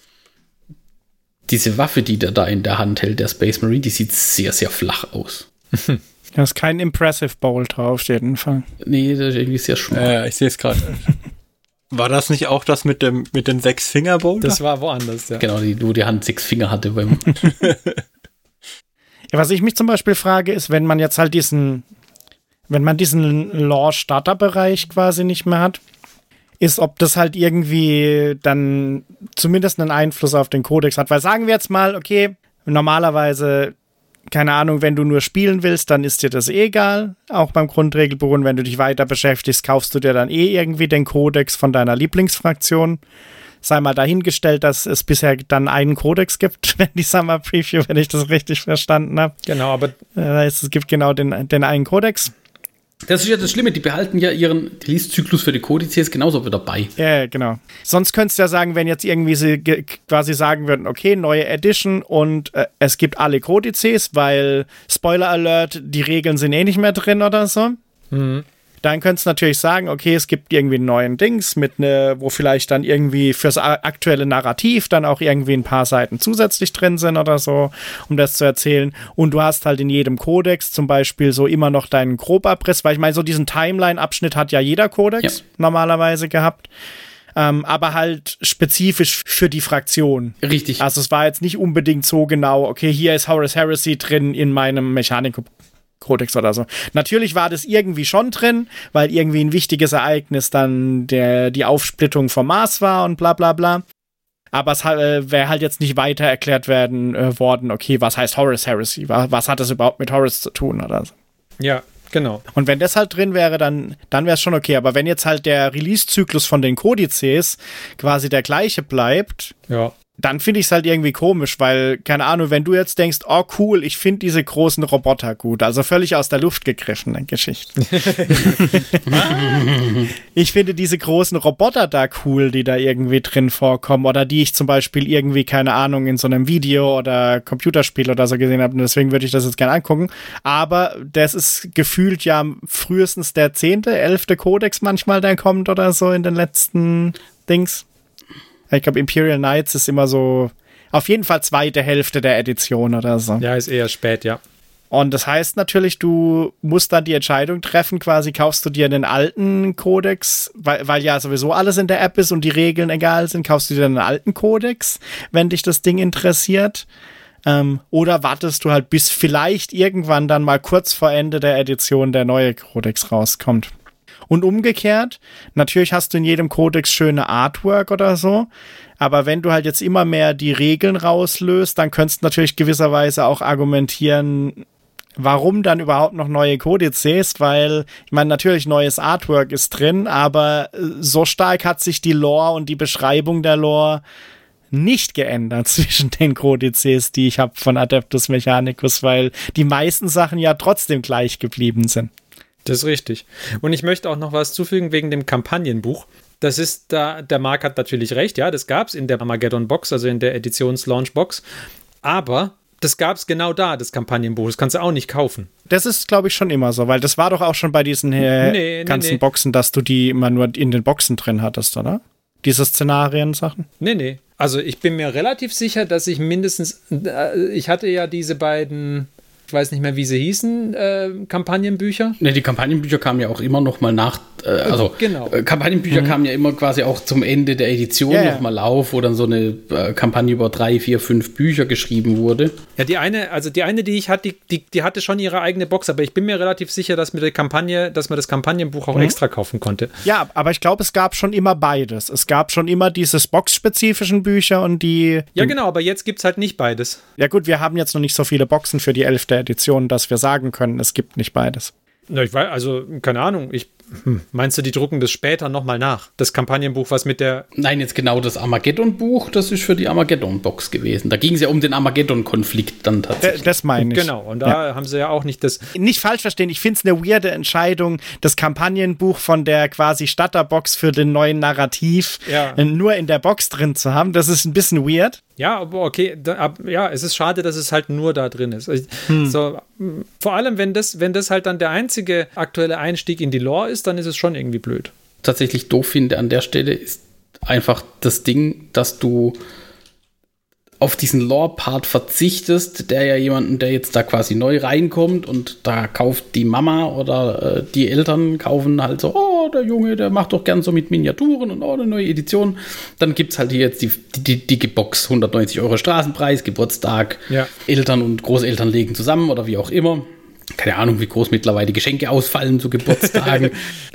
Diese Waffe, die der da in der Hand hält, der Space Marine, die sieht sehr, sehr flach aus. Da ist kein Impressive Bowl drauf, auf jeden Fall. Nee, das ist irgendwie sehr schmal. Äh, ich sehe es gerade. War das nicht auch das mit dem mit den sechs Finger Bowl? Das war woanders, ja. Genau, die, wo die Hand sechs Finger hatte. Beim Ja, was ich mich zum Beispiel frage, ist, wenn man jetzt halt diesen, wenn man diesen Lore-Starter-Bereich quasi nicht mehr hat, ist, ob das halt irgendwie dann zumindest einen Einfluss auf den Kodex hat. Weil sagen wir jetzt mal, okay, normalerweise, keine Ahnung, wenn du nur spielen willst, dann ist dir das eh egal, auch beim Grundregelbuch. Und wenn du dich weiter beschäftigst, kaufst du dir dann eh irgendwie den Kodex von deiner Lieblingsfraktion. Sei mal dahingestellt, dass es bisher dann einen Kodex gibt, wenn die Summer Preview, wenn ich das richtig verstanden habe. Genau, aber äh, es gibt genau den, den einen Kodex. Das ist ja das Schlimme, die behalten ja ihren Release-Zyklus für die Kodizes genauso wieder bei. Ja, genau. Sonst könntest du ja sagen, wenn jetzt irgendwie sie ge- quasi sagen würden, okay, neue Edition und äh, es gibt alle Kodizes, weil, Spoiler Alert, die Regeln sind eh nicht mehr drin oder so. Mhm. Dann könntest du natürlich sagen, okay, es gibt irgendwie einen neuen Dings, mit ne, wo vielleicht dann irgendwie fürs aktuelle Narrativ dann auch irgendwie ein paar Seiten zusätzlich drin sind oder so, um das zu erzählen. Und du hast halt in jedem Kodex zum Beispiel so immer noch deinen Grobabriss, weil ich meine, so diesen Timeline-Abschnitt hat ja jeder Kodex ja. normalerweise gehabt. Ähm, aber halt spezifisch für die Fraktion. Richtig. Also es war jetzt nicht unbedingt so genau, okay, hier ist Horus Heresy drin in meinem Mechanikum Kodex oder so. Natürlich war das irgendwie schon drin, weil irgendwie ein wichtiges Ereignis dann der, die Aufsplittung vom Mars war und bla bla bla. Aber es äh, wäre halt jetzt nicht weiter erklärt werden äh, worden, okay, was heißt Horus Heresy? Was, was hat das überhaupt mit Horus zu tun oder so? Ja, genau. Und wenn das halt drin wäre, dann, dann wäre es schon okay. Aber wenn jetzt halt der Release-Zyklus von den Kodizes quasi der gleiche bleibt, ja. dann finde ich es halt irgendwie komisch, weil, keine Ahnung, wenn du jetzt denkst, oh cool, ich finde diese großen Roboter gut, also völlig aus der Luft gegriffene Geschichten. Ich finde diese großen Roboter da cool, die da irgendwie drin vorkommen oder die ich zum Beispiel irgendwie, keine Ahnung, in so einem Video oder Computerspiel oder so gesehen habe und deswegen würde ich das jetzt gerne angucken, aber das ist gefühlt ja frühestens der zehnte, elfte Kodex manchmal, der kommt oder so in den letzten Dings. Ich glaube, Imperial Knights ist immer so, auf jeden Fall zweite Hälfte der Edition oder so. Ja, ist eher spät, ja. Und das heißt natürlich, du musst dann die Entscheidung treffen, quasi kaufst du dir einen alten Kodex, weil, weil ja sowieso alles in der App ist und die Regeln egal sind, kaufst du dir einen alten Kodex, wenn dich das Ding interessiert. Ähm, oder wartest du halt, bis vielleicht irgendwann dann mal kurz vor Ende der Edition der neue Kodex rauskommt. Und umgekehrt, natürlich hast du in jedem Kodex schöne Artwork oder so, aber wenn du halt jetzt immer mehr die Regeln rauslöst, dann könntest du natürlich gewisserweise auch argumentieren, warum dann überhaupt noch neue Kodizes, weil, ich meine, natürlich neues Artwork ist drin, aber so stark hat sich die Lore und die Beschreibung der Lore nicht geändert zwischen den Kodizes, die ich habe von Adeptus Mechanicus, weil die meisten Sachen ja trotzdem gleich geblieben sind. Das ist richtig. Und ich möchte auch noch was zufügen wegen dem Kampagnenbuch. Das ist da, der Marc hat natürlich recht, ja, das gab es in der Armageddon-Box, also in der Editions-Launch-Box. Aber das gab es genau da, das Kampagnenbuch. Das kannst du auch nicht kaufen. Das ist, glaube ich, schon immer so, weil das war doch auch schon bei diesen äh, nee, ganzen nee, nee. Boxen, dass du die immer nur in den Boxen drin hattest, oder? Diese Szenarien-Sachen? Nee, nee. Also ich bin mir relativ sicher, dass ich mindestens, äh, ich hatte ja diese beiden... Ich weiß nicht mehr, wie sie hießen, äh, Kampagnenbücher. Ne, die Kampagnenbücher kamen ja auch immer noch mal nach äh, also genau. äh, Kampagnenbücher mhm. kamen ja immer quasi auch zum Ende der Edition ja, nochmal auf, wo dann so eine äh, Kampagne über drei, vier, fünf Bücher geschrieben wurde. Ja, die eine, also die eine, die ich hatte, die, die, die hatte schon ihre eigene Box, aber ich bin mir relativ sicher, dass mit der Kampagne, dass man das Kampagnenbuch auch mhm. extra kaufen konnte. Ja, aber ich glaube, es gab schon immer beides. Es gab schon immer dieses boxspezifischen Bücher und die... Ja, genau, aber jetzt gibt es halt nicht beides. Ja gut, wir haben jetzt noch nicht so viele Boxen für die elfte Edition, dass wir sagen können, es gibt nicht beides. Na, ich weiß, also, keine Ahnung, ich, hm, meinst du, die drucken das später nochmal nach? Das Kampagnenbuch, was mit der... Nein, jetzt genau das Armageddon-Buch, das ist für die Armageddon-Box gewesen. Da ging es ja um den Armageddon-Konflikt dann tatsächlich. Das meine ich. Genau, und da ja. haben sie ja auch nicht das... Nicht falsch verstehen, ich finde es eine weirde Entscheidung, das Kampagnenbuch von der quasi Starterbox für den neuen Narrativ ja. nur in der Box drin zu haben. Das ist ein bisschen weird. Ja, aber okay, da, ab, ja, es ist schade, dass es halt nur da drin ist. Hm. So, vor allem, wenn das, wenn das halt dann der einzige aktuelle Einstieg in die Lore ist, dann ist es schon irgendwie blöd. Tatsächlich doof finde an der Stelle ist einfach das Ding, dass du auf diesen Lore-Part verzichtest, der ja jemanden, der jetzt da quasi neu reinkommt und da kauft die Mama oder äh, die Eltern kaufen halt so, oh, der Junge, der macht doch gern so mit Miniaturen und oh, eine neue Edition. Dann gibt es halt hier jetzt die, die, die, die Box, hundertneunzig Euro Straßenpreis, Geburtstag, ja. Eltern und Großeltern legen zusammen oder wie auch immer. Keine Ahnung, wie groß mittlerweile die Geschenke ausfallen zu Geburtstagen.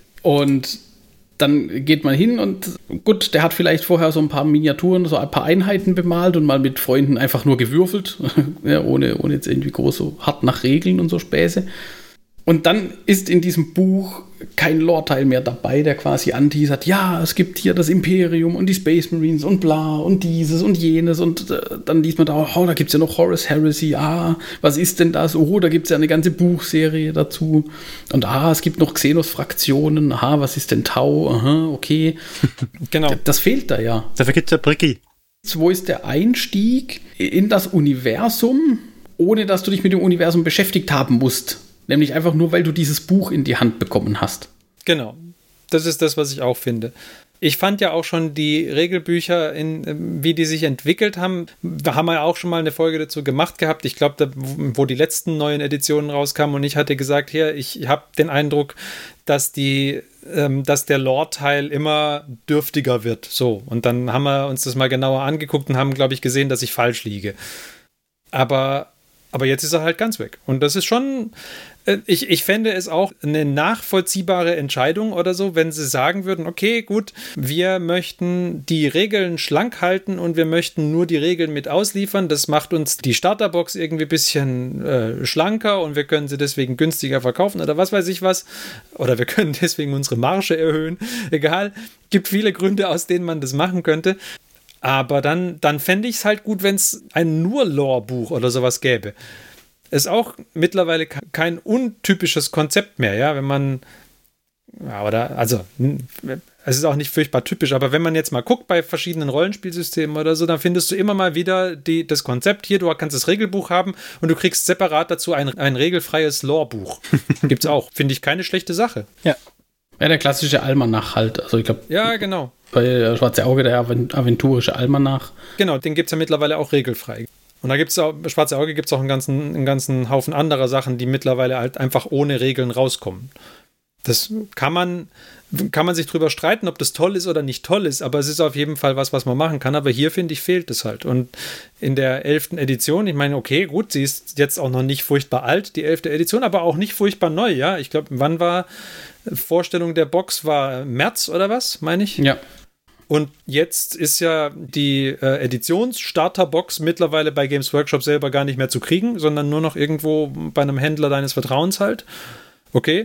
Und dann geht man hin und gut, der hat vielleicht vorher so ein paar Miniaturen, so ein paar Einheiten bemalt und mal mit Freunden einfach nur gewürfelt, ja, ohne, ohne jetzt irgendwie groß so hart nach Regeln und so Späße. Und dann ist in diesem Buch kein Lore-Teil mehr dabei, der quasi anteasert, ja, es gibt hier das Imperium und die Space Marines und bla und dieses und jenes und äh, dann liest man da, oh, da gibt es ja noch Horus Heresy, ah, was ist denn das? Oh, da gibt es ja eine ganze Buchserie dazu und ah, es gibt noch Xenos-Fraktionen, aha, was ist denn Tau, aha, okay. Genau. D- das fehlt da ja. Dafür gibt es ja Bricky. Wo ist der Einstieg in das Universum, ohne dass du dich mit dem Universum beschäftigt haben musst? Nämlich einfach nur, weil du dieses Buch in die Hand bekommen hast. Genau. Das ist das, was ich auch finde. Ich fand ja auch schon die Regelbücher, in, wie die sich entwickelt haben, da haben wir ja auch schon mal eine Folge dazu gemacht gehabt. Ich glaube, wo die letzten neuen Editionen rauskamen und ich hatte gesagt, hier, ich habe den Eindruck, dass die, ähm, dass der Lore-Teil immer dürftiger wird. So. Und dann haben wir uns das mal genauer angeguckt und haben, glaube ich, gesehen, dass ich falsch liege. Aber Aber jetzt ist er halt ganz weg. Und das ist schon, äh, ich, ich fände es auch eine nachvollziehbare Entscheidung oder so, wenn sie sagen würden, okay, gut, wir möchten die Regeln schlank halten und wir möchten nur die Regeln mit ausliefern. Das macht uns die Starterbox irgendwie ein bisschen äh, schlanker und wir können sie deswegen günstiger verkaufen oder was weiß ich was. Oder wir können deswegen unsere Marge erhöhen. Egal, gibt viele Gründe, aus denen man das machen könnte. Aber dann, dann fände ich es halt gut, wenn es ein nur Lore-Buch oder sowas gäbe. Ist auch mittlerweile kein untypisches Konzept mehr, ja, wenn man, ja, oder, also, es ist auch nicht furchtbar typisch, aber wenn man jetzt mal guckt bei verschiedenen Rollenspielsystemen oder so, dann findest du immer mal wieder die, das Konzept hier, du kannst das Regelbuch haben und du kriegst separat dazu ein, ein regelfreies Lore-Buch. Gibt's auch. Finde ich keine schlechte Sache. Ja. Ja, der klassische Almanach halt. Also ich glaube. Ja, genau. Bei Schwarze Auge, der aventurische Almanach. Genau, den gibt es ja mittlerweile auch regelfrei. Und da gibt es auch, bei Schwarze Auge gibt es auch einen ganzen, einen ganzen Haufen anderer Sachen, die mittlerweile halt einfach ohne Regeln rauskommen. Das kann man, kann man sich drüber streiten, ob das toll ist oder nicht toll ist, aber es ist auf jeden Fall was, was man machen kann. Aber hier, finde ich, fehlt es halt. Und in der elften Edition, ich meine, okay, gut, sie ist jetzt auch noch nicht furchtbar alt, die elfte Edition, aber auch nicht furchtbar neu, ja. Ich glaube, wann war Vorstellung der Box? War März oder was, meine ich? Ja. Und jetzt ist ja die äh, Editions-Starter-Box mittlerweile bei Games Workshop selber gar nicht mehr zu kriegen, sondern nur noch irgendwo bei einem Händler deines Vertrauens halt. Okay.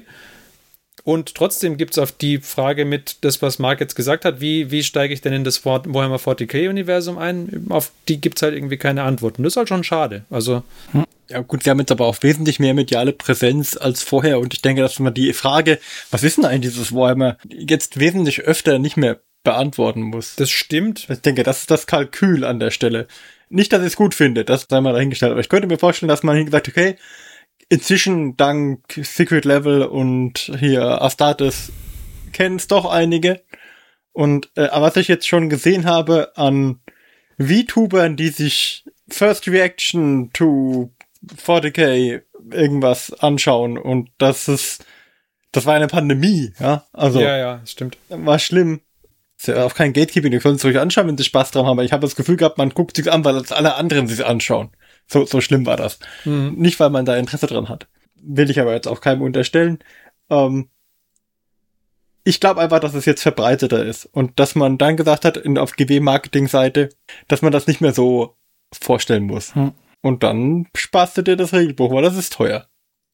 Und trotzdem gibt es auf die Frage mit, das, was Marc jetzt gesagt hat, wie, wie steige ich denn in das Warhammer forty K-Universum ein? Auf die gibt es halt irgendwie keine Antwort. Und das ist halt schon schade. Also. Ja gut, sie haben jetzt aber auch wesentlich mehr mediale Präsenz als vorher. Und ich denke, dass man die Frage, was ist denn eigentlich dieses Warhammer, jetzt wesentlich öfter nicht mehr beantworten muss. Das stimmt. Ich denke, das ist das Kalkül an der Stelle. Nicht, dass ich es gut finde, das sei mal dahingestellt. Aber ich könnte mir vorstellen, dass man gesagt, okay, inzwischen dank Secret Level und hier Astartes kennen es doch einige. Und äh, was ich jetzt schon gesehen habe an VTubern, die sich First Reaction to forty K irgendwas anschauen und das ist Das war eine Pandemie, ja. Also, ja, ja, stimmt. War schlimm. Ist ja auch kein Gatekeeping, ihr könnt es euch anschauen, wenn sie Spaß dran haben, aber ich habe das Gefühl gehabt, man guckt sich an, weil das alle anderen sich anschauen. So, so schlimm war das. Mhm. Nicht, weil man da Interesse dran hat. Will ich aber jetzt auch keinem unterstellen. Ähm, ich glaube einfach, dass es jetzt verbreiteter ist und dass man dann gesagt hat, in, auf G W-Marketing-Seite, dass man das nicht mehr so vorstellen muss. Mhm. Und dann sparst du dir das Regelbuch, weil das ist teuer.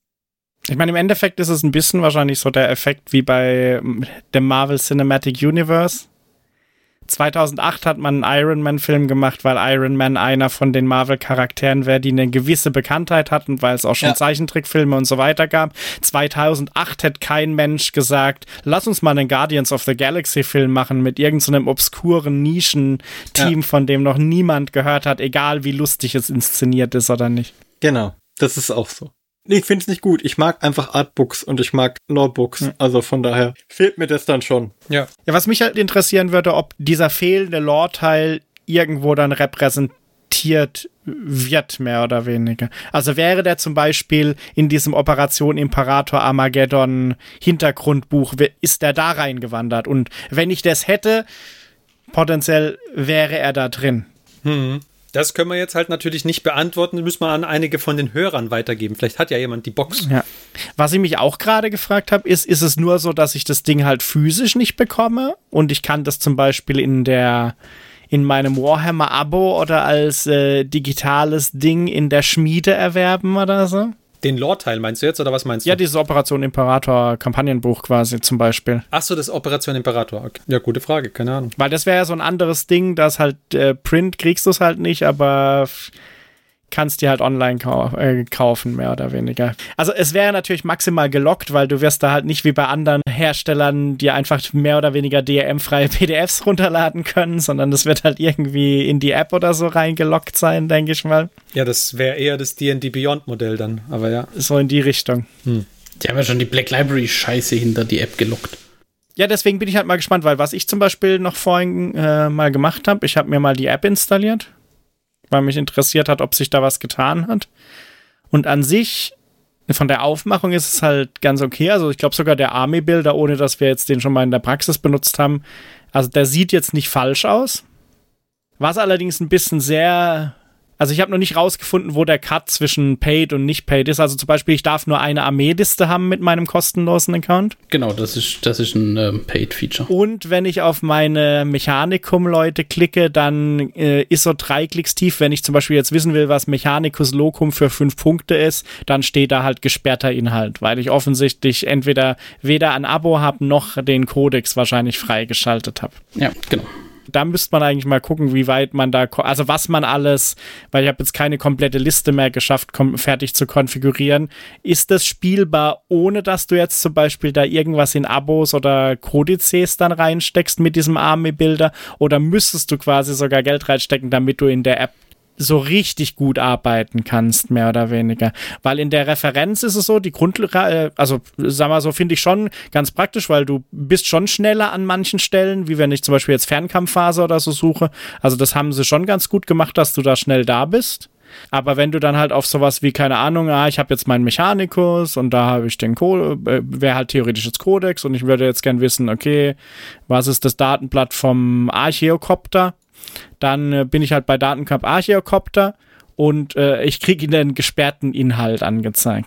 Ich meine, im Endeffekt ist es ein bisschen wahrscheinlich so der Effekt wie bei dem Marvel Cinematic Universe. zweitausendacht hat man einen Iron Man-Film gemacht, weil Iron Man einer von den Marvel-Charakteren wäre, die eine gewisse Bekanntheit hat und weil es auch schon ja. Zeichentrickfilme und so weiter gab. zweitausendacht hätte kein Mensch gesagt, lass uns mal einen Guardians of the Galaxy-Film machen mit irgendeinem so obskuren Nischen-Team, ja. von dem noch niemand gehört hat, egal wie lustig es inszeniert ist oder nicht. Genau, das ist auch so. Ich finde es nicht gut. Ich mag einfach Artbooks und ich mag Lorebooks. Ja. Also von daher fehlt mir das dann schon. Ja. Ja, was mich halt interessieren würde, ob dieser fehlende Lore-Teil irgendwo dann repräsentiert wird, mehr oder weniger. Also wäre der zum Beispiel in diesem Operation Imperator Armageddon Hintergrundbuch, ist der da reingewandert? Und wenn ich das hätte, potenziell wäre er da drin. Hm. Das können wir jetzt halt natürlich nicht beantworten. Das müssen wir an einige von den Hörern weitergeben. Vielleicht hat ja jemand die Box. Ja. Was ich mich auch gerade gefragt habe, ist, ist es nur so, dass ich das Ding halt physisch nicht bekomme und ich kann das zum Beispiel in der in meinem Warhammer-Abo oder als äh, digitales Ding in der Schmiede erwerben oder so? Den Lore-Teil meinst du jetzt, oder was meinst du? Ja, dieses Operation Imperator-Kampagnenbuch quasi zum Beispiel. Ach so, das Operation Imperator. Okay. Ja, gute Frage, keine Ahnung. Weil das wäre ja so ein anderes Ding, das halt äh, Print kriegst du es halt nicht, aber f- kannst dir halt online kau- äh, kaufen, mehr oder weniger. Also es wäre natürlich maximal gelockt, weil du wirst da halt nicht wie bei anderen Herstellern dir einfach mehr oder weniger D R M-freie P D Fs runterladen können, sondern das wird halt irgendwie in die App oder so reingelockt sein, denke ich mal. Ja, das wäre eher das D and D Beyond-Modell dann, aber ja. So in die Richtung. Hm. Die haben ja schon die Black Library-Scheiße hinter die App gelockt. Ja, deswegen bin ich halt mal gespannt, weil was ich zum Beispiel noch vorhin äh, mal gemacht habe, ich habe mir mal die App installiert, weil mich interessiert hat, ob sich da was getan hat. Und an sich, von der Aufmachung ist es halt ganz okay. Also ich glaube sogar der Army-Builder, ohne dass wir jetzt den schon mal in der Praxis benutzt haben, also der sieht jetzt nicht falsch aus. Was allerdings ein bisschen sehr... Also ich habe noch nicht rausgefunden, wo der Cut zwischen Paid und nicht Paid ist. Also zum Beispiel, ich darf nur eine Armeeliste haben mit meinem kostenlosen Account. Genau, das ist, das ist ein ähm, Paid-Feature. Und wenn ich auf meine Mechanicum-Leute klicke, dann äh, ist so drei Klicks tief. Wenn ich zum Beispiel jetzt wissen will, was Mechanicus Locum für fünf Punkte ist, dann steht da halt gesperrter Inhalt, weil ich offensichtlich entweder weder ein Abo habe, noch den Codex wahrscheinlich freigeschaltet habe. Ja, genau. Da müsste man eigentlich mal gucken, wie weit man da, also was man alles, weil ich habe jetzt keine komplette Liste mehr geschafft, kom- fertig zu konfigurieren. Ist das spielbar, ohne dass du jetzt zum Beispiel da irgendwas in Abos oder Kodizes dann reinsteckst mit diesem Army-Builder? Oder müsstest du quasi sogar Geld reinstecken, damit du in der App so richtig gut arbeiten kannst, mehr oder weniger. Weil in der Referenz ist es so, die Grund, also sag mal so, finde ich schon ganz praktisch, weil du bist schon schneller an manchen Stellen, wie wenn ich zum Beispiel jetzt Fernkampfphase oder so suche. Also das haben sie schon ganz gut gemacht, dass du da schnell da bist. Aber wenn du dann halt auf sowas wie, keine Ahnung, ah, ich habe jetzt meinen Mechanicus und da habe ich den Code, äh, wäre halt theoretisch jetzt Codex und ich würde jetzt gern wissen, okay, was ist das Datenblatt vom Archeocopter? Dann äh, bin ich halt bei Datencamp Archeocopter und äh, ich kriege den gesperrten Inhalt angezeigt.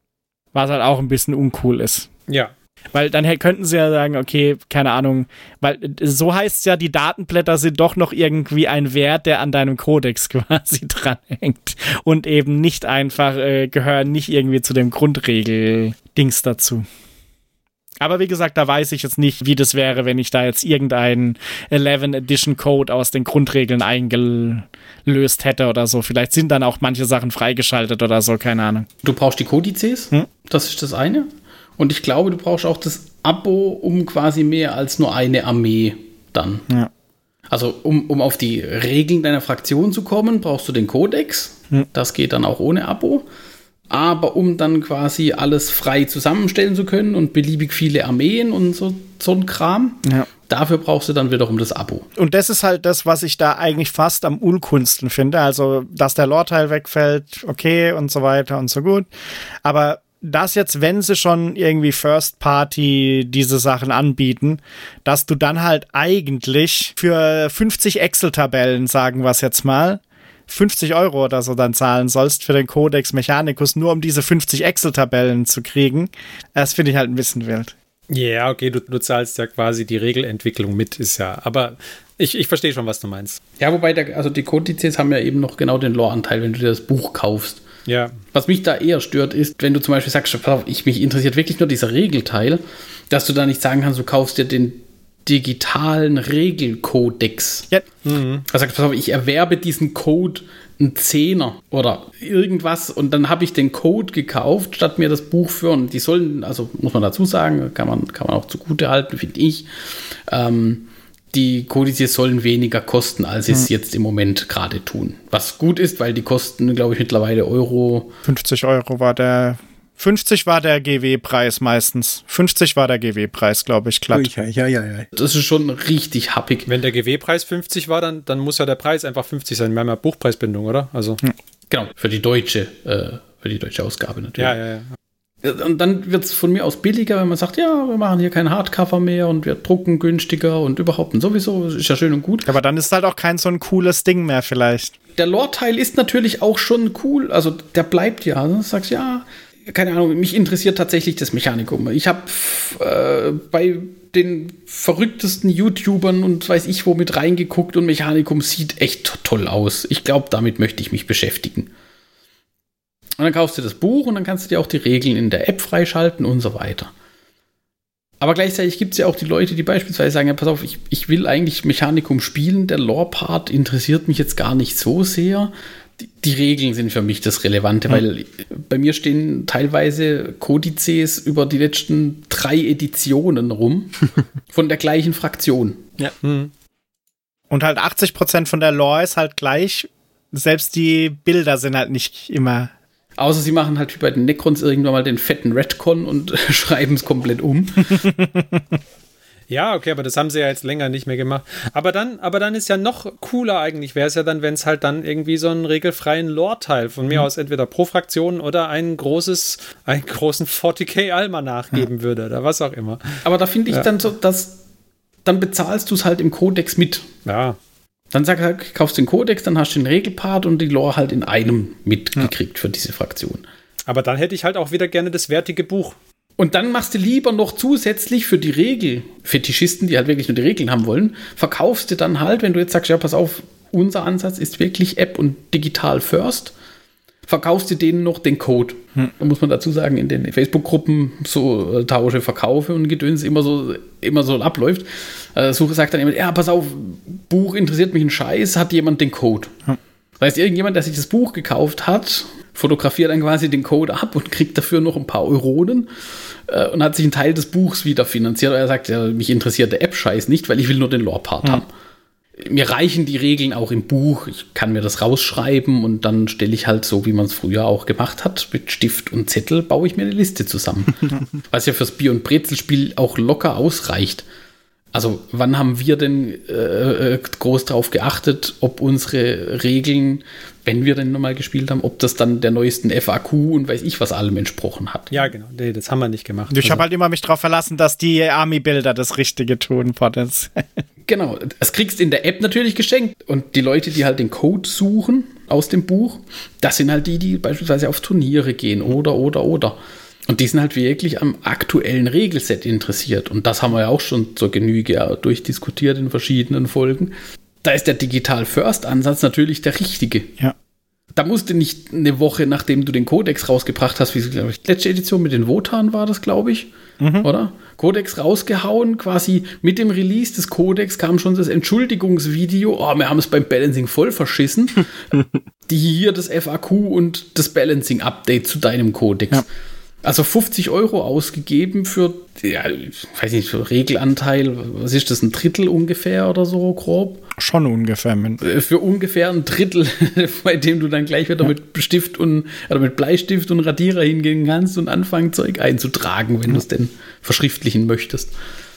Was halt auch ein bisschen uncool ist. Ja. Weil dann h- könnten sie ja sagen, okay, keine Ahnung, weil äh, so heißt es ja, die Datenblätter sind doch noch irgendwie ein Wert, der an deinem Codex quasi dranhängt. Und eben nicht einfach, äh, gehören nicht irgendwie zu dem Grundregel-Dings dazu. Aber wie gesagt, da weiß ich jetzt nicht, wie das wäre, wenn ich da jetzt irgendeinen elf Edition Code aus den Grundregeln eingelöst hätte oder so. Vielleicht sind dann auch manche Sachen freigeschaltet oder so, keine Ahnung. Du brauchst die Kodizes, hm? Das ist das eine. Und ich glaube, du brauchst auch das Abo, um quasi mehr als nur eine Armee dann. Ja. Also um, um auf die Regeln deiner Fraktion zu kommen, brauchst du den Kodex. Hm. Das geht dann auch ohne Abo. Aber um dann quasi alles frei zusammenstellen zu können und beliebig viele Armeen und so, so ein Kram, ja. Dafür brauchst du dann wiederum das Abo. Und das ist halt das, was ich da eigentlich fast am uncoolsten finde. Also, dass der Lore-Teil wegfällt, okay und so weiter und so gut. Aber dass jetzt, wenn sie schon irgendwie First Party diese Sachen anbieten, dass du dann halt eigentlich für fünfzig Excel-Tabellen, sagen wir es jetzt mal, fünfzig Euro oder so dann zahlen sollst für den Codex Mechanicus, nur um diese fünfzig Excel-Tabellen zu kriegen. Das finde ich halt ein bisschen wild. Ja, yeah, okay, du, du zahlst ja quasi die Regelentwicklung mit, ist ja, aber ich, ich verstehe schon, was du meinst. Ja, wobei, der, also die Kodizes haben ja eben noch genau den Lore-Anteil, wenn du dir das Buch kaufst. Ja. Was mich da eher stört, ist, wenn du zum Beispiel sagst, pass auf, ich, mich interessiert wirklich nur dieser Regelteil, dass du da nicht sagen kannst, du kaufst dir den digitalen Regelkodex. Ja. Mhm. Also pass auf, ich erwerbe diesen Code einen Zehner oder irgendwas und dann habe ich den Code gekauft, statt mir das Buch für, und die sollen, also muss man dazu sagen, kann man, kann man auch zugute halten, finde ich, ähm, die Kodizes sollen weniger kosten, als sie es hm. jetzt im Moment gerade tun. Was gut ist, weil die kosten, glaube ich, mittlerweile Euro. fünfzig Euro war der, fünfzig war der G W-Preis meistens. fünfzig war der G W-Preis, glaube ich, glatt. Ja, ja, ja, ja. Das ist schon richtig happig. Wenn der G W-Preis fünfzig war, dann, dann muss ja der Preis einfach fünfzig sein. Wir haben ja Buchpreisbindung, oder? Also. Hm. Genau, für die deutsche, äh, für die deutsche Ausgabe natürlich. Ja, ja, ja. Und dann wird es von mir aus billiger, wenn man sagt, ja, wir machen hier kein Hardcover mehr und wir drucken günstiger und überhaupt und sowieso, ist ja schön und gut. Aber dann ist halt auch kein so ein cooles Ding mehr vielleicht. Der Lore-Teil ist natürlich auch schon cool, also der bleibt ja. Also, du sagst, ja, keine Ahnung, mich interessiert tatsächlich das Mechanikum. Ich habe äh, bei den verrücktesten YouTubern und weiß ich wo mit reingeguckt und Mechanikum sieht echt toll aus. Ich glaube, damit möchte ich mich beschäftigen. Und dann kaufst du das Buch und dann kannst du dir auch die Regeln in der App freischalten und so weiter. Aber gleichzeitig gibt es ja auch die Leute, die beispielsweise sagen, ja, pass auf, ich, ich will eigentlich Mechanikum spielen, der Lore-Part interessiert mich jetzt gar nicht so sehr. Die, die Regeln sind für mich das Relevante, mhm. weil bei mir stehen teilweise Kodizes über die letzten drei Editionen rum von der gleichen Fraktion. Ja. Mhm. Und halt achtzig Prozent von der Lore ist halt gleich, selbst die Bilder sind halt nicht immer. Außer sie machen halt wie bei den Necrons irgendwann mal den fetten Retcon und schreiben es komplett um. Ja, okay, aber das haben sie ja jetzt länger nicht mehr gemacht. Aber dann, aber dann ist ja noch cooler eigentlich, wäre es ja dann, wenn es halt dann irgendwie so einen regelfreien Lore-Teil von mir mhm. aus entweder pro Fraktion oder ein großes, einen großen vierzig K Almanach geben ja. würde oder was auch immer. Aber da finde ich ja. dann so, dass dann bezahlst du es halt im Kodex mit. Ja. Dann sag halt, kaufst den Kodex, dann hast du den Regelpart und die Lore halt in einem mitgekriegt ja. für diese Fraktion. Aber dann hätte ich halt auch wieder gerne das wertige Buch. Und dann machst du lieber noch zusätzlich für die Regel-Fetischisten, die halt wirklich nur die Regeln haben wollen, verkaufst du dann halt, wenn du jetzt sagst, ja, pass auf, unser Ansatz ist wirklich App und digital first, verkaufst du denen noch den Code. Hm. Da muss man dazu sagen, in den Facebook-Gruppen so äh, Tausche, Verkaufe und Gedöns immer so, immer so abläuft. Äh, Suche sagt dann jemand, ja, pass auf, Buch interessiert mich ein Scheiß, hat jemand den Code. Hm. Das heißt, irgendjemand, der sich das Buch gekauft hat, fotografiert dann quasi den Code ab und kriegt dafür noch ein paar Euronen äh, und hat sich einen Teil des Buchs wieder finanziert. Er sagt, ja, mich interessiert der App-Scheiß nicht, weil ich will nur den Lore-Part hm. haben. Mir reichen die Regeln auch im Buch. Ich kann mir das rausschreiben und dann stelle ich halt so, wie man es früher auch gemacht hat, mit Stift und Zettel baue ich mir eine Liste zusammen. Was ja fürs Bier- und Brezelspiel auch locker ausreicht. Also wann haben wir denn äh, groß drauf geachtet, ob unsere Regeln, wenn wir denn nochmal gespielt haben, ob das dann der neuesten F A Q und weiß ich was allem entsprochen hat. Ja, genau. Nee, das haben wir nicht gemacht. Ich also. habe halt immer mich darauf verlassen, dass die Army-Bilder das Richtige tun. Das. Genau. Das kriegst du in der App natürlich geschenkt. Und die Leute, die halt den Code suchen aus dem Buch, das sind halt die, die beispielsweise auf Turniere gehen oder, oder, oder. Und die sind halt wirklich am aktuellen Regelset interessiert. Und das haben wir ja auch schon zur Genüge ja, durchdiskutiert in verschiedenen Folgen. Da ist der Digital-First-Ansatz natürlich der richtige. Ja. Da musst du nicht eine Woche, nachdem du den Codex rausgebracht hast, wie glaube ich, letzte Edition mit den Wotan war das, glaube ich, mhm. oder? Codex rausgehauen, quasi mit dem Release des Codex kam schon das Entschuldigungsvideo, oh, wir haben es beim Balancing voll verschissen, die hier das F A Q und das Balancing-Update zu deinem Codex. Ja. Also fünfzig Euro ausgegeben für, ja, ich weiß nicht, für Regelanteil, was ist das, ein Drittel ungefähr oder so, grob? Schon ungefähr. Für ungefähr ein Drittel, bei dem du dann gleich wieder ja. mit Stift und, oder mit Bleistift und Radierer hingehen kannst und anfangen, Zeug einzutragen, wenn ja. du es denn verschriftlichen möchtest. Ja.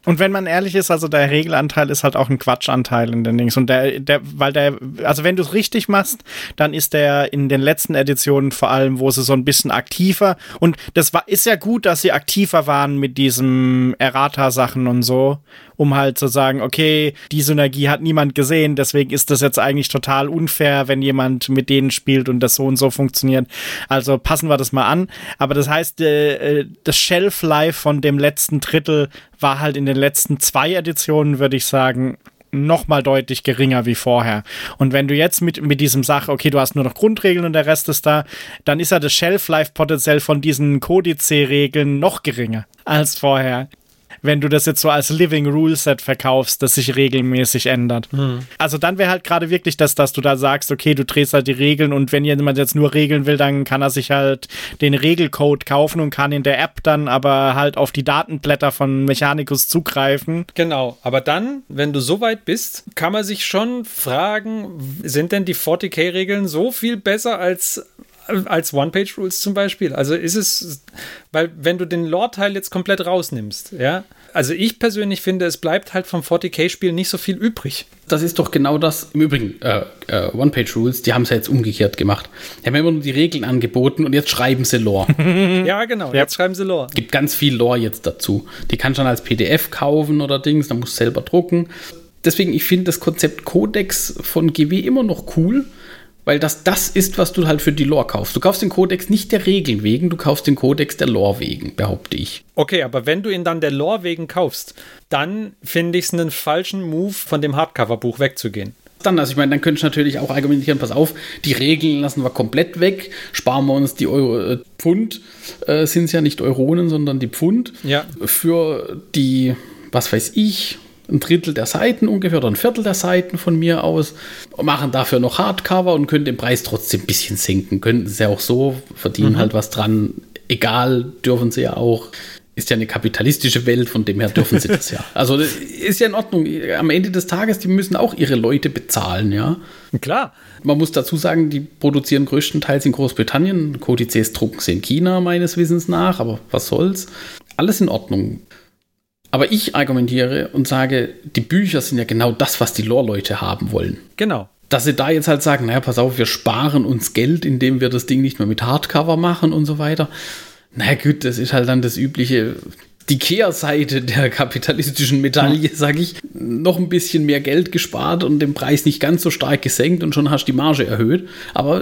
Und wenn man ehrlich ist, also der Regelanteil ist halt auch ein Quatschanteil in den Dings. Und der, der, weil der, also wenn du es richtig machst, dann ist der in den letzten Editionen vor allem, wo sie so ein bisschen aktiver, und das war, ist ja gut, dass sie aktiver waren mit diesem Errata-Sachen und so, um halt zu sagen, okay, die Synergie hat niemand gesehen, deswegen ist das jetzt eigentlich total unfair, wenn jemand mit denen spielt und das so und so funktioniert. Also passen wir das mal an. Aber das heißt, äh, das Shelf-Life von dem letzten Drittel war halt in den letzten zwei Editionen, würde ich sagen, noch mal deutlich geringer wie vorher. Und wenn du jetzt mit, mit diesem Sache, okay, du hast nur noch Grundregeln und der Rest ist da, dann ist ja das Shelf-Life potenziell von diesen Kodice-Regeln noch geringer als vorher. Wenn du das jetzt so als Living Rule Set verkaufst, das sich regelmäßig ändert. Hm. Also dann wäre halt gerade wirklich das, dass du da sagst, okay, du drehst halt die Regeln und wenn jemand jetzt nur Regeln will, dann kann er sich halt den Regelcode kaufen und kann in der App dann aber halt auf die Datenblätter von Mechanicus zugreifen. Genau, aber dann, wenn du so weit bist, kann man sich schon fragen, sind denn die vierzig K-Regeln so viel besser als als One-Page-Rules zum Beispiel? Also ist es, weil wenn du den Lore-Teil jetzt komplett rausnimmst, ja, also ich persönlich finde, es bleibt halt vom vierzig K-Spiel nicht so viel übrig. Das ist doch genau das. Im Übrigen, äh, äh, One-Page-Rules, die haben es ja jetzt umgekehrt gemacht. Die haben immer nur die Regeln angeboten und jetzt schreiben sie Lore. Ja, genau, jetzt schreiben sie Lore. Es gibt ganz viel Lore jetzt dazu. Die kannst du dann als P D F kaufen oder Dings, dann musst du selber drucken. Deswegen, ich finde das Konzept Codex von G W immer noch cool, weil das das ist, was du halt für die Lore kaufst. Du kaufst den Codex nicht der Regeln wegen, du kaufst den Codex der Lore wegen, behaupte ich. Okay, aber wenn du ihn dann der Lore wegen kaufst, dann finde ich es einen falschen Move, von dem Hardcover-Buch wegzugehen. Dann, also ich meine, dann könntest du natürlich auch argumentieren, pass auf, die Regeln lassen wir komplett weg, sparen wir uns die Euro, äh, Pfund, äh, sind es ja nicht Euronen, sondern die Pfund, ja, für die, was weiß ich, ein Drittel der Seiten ungefähr oder ein Viertel der Seiten von mir aus, machen dafür noch Hardcover und können den Preis trotzdem ein bisschen senken. Könnten sie ja auch so, verdienen mhm. halt was dran. Egal, dürfen sie ja auch. Ist ja eine kapitalistische Welt, von dem her dürfen sie das ja. Also ist ja in Ordnung. Am Ende des Tages, die müssen auch ihre Leute bezahlen, ja. Klar. Man muss dazu sagen, die produzieren größtenteils in Großbritannien. Codices drucken sie in China, meines Wissens nach, aber was soll's. Alles in Ordnung. Aber ich argumentiere und sage, die Bücher sind ja genau das, was die Lore-Leute haben wollen. Genau. Dass sie da jetzt halt sagen, naja, pass auf, wir sparen uns Geld, indem wir das Ding nicht mehr mit Hardcover machen und so weiter. Na gut, das ist halt dann das übliche, die Kehrseite der kapitalistischen Medaille, sage ich. Noch ein bisschen mehr Geld gespart und den Preis nicht ganz so stark gesenkt und schon hast du die Marge erhöht. Aber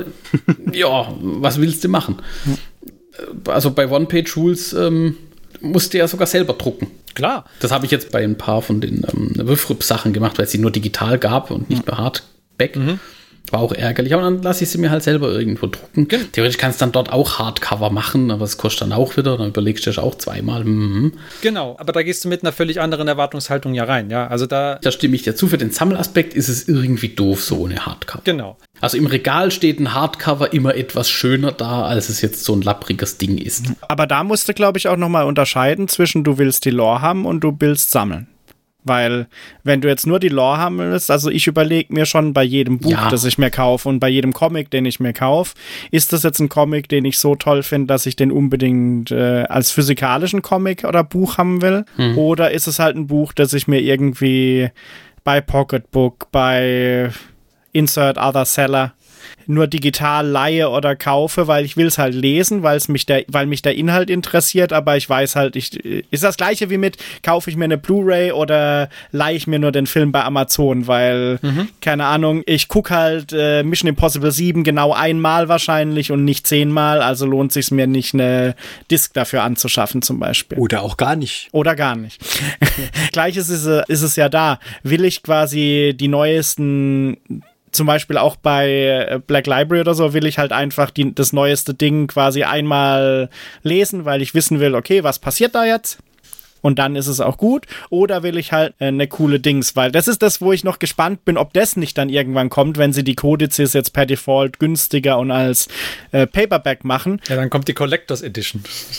ja, was willst du machen? Also bei One-Page-Rules ähm, musst du ja sogar selber drucken. Klar. Das habe ich jetzt bei ein paar von den ähm, Wifrip-Sachen gemacht, weil es sie nur digital gab und nicht mehr Hardback. Mhm. War auch ärgerlich, aber dann lasse ich sie mir halt selber irgendwo drucken. Genau. Theoretisch kannst du dann dort auch Hardcover machen, aber es kostet dann auch wieder, dann überlegst du dich auch zweimal. Mhm. Genau, aber da gehst du mit einer völlig anderen Erwartungshaltung ja rein, ja, also da... Da stimme ich dir zu, für den Sammelaspekt ist es irgendwie doof, so ohne Hardcover. Genau. Also im Regal steht ein Hardcover immer etwas schöner da, als es jetzt so ein lappriges Ding ist. Aber da musst du, glaube ich, auch nochmal unterscheiden zwischen du willst die Lore haben und du willst sammeln. Weil, wenn du jetzt nur die Lore haben willst, also ich überlege mir schon bei jedem Buch, ja. das ich mir kaufe und bei jedem Comic, den ich mir kaufe, ist das jetzt ein Comic, den ich so toll finde, dass ich den unbedingt äh, als physikalischen Comic oder Buch haben will? Mhm. Oder ist es halt ein Buch, das ich mir irgendwie bei Pocketbook, bei Insert Other Seller nur digital leihe oder kaufe, weil ich will es halt lesen, weil es mich der, weil mich der Inhalt interessiert, aber ich weiß halt, ich ist das gleiche wie mit, kaufe ich mir eine Blu-ray oder leihe ich mir nur den Film bei Amazon, weil, mhm. keine Ahnung, ich gucke halt äh, Mission Impossible sieben genau einmal wahrscheinlich und nicht zehnmal, also lohnt sich mir nicht, eine Disc dafür anzuschaffen zum Beispiel. Oder auch gar nicht. Oder gar nicht. Gleiches ist, ist es ja da. Will ich quasi die neuesten, zum Beispiel auch bei Black Library oder so, will ich halt einfach die, das neueste Ding quasi einmal lesen, weil ich wissen will, okay, was passiert da jetzt? Und dann ist es auch gut. Oder will ich halt äh, eine coole Dings, weil das ist das, wo ich noch gespannt bin, ob das nicht dann irgendwann kommt, wenn sie die Codices jetzt per Default günstiger und als äh, Paperback machen. Ja, dann kommt die Collectors Edition.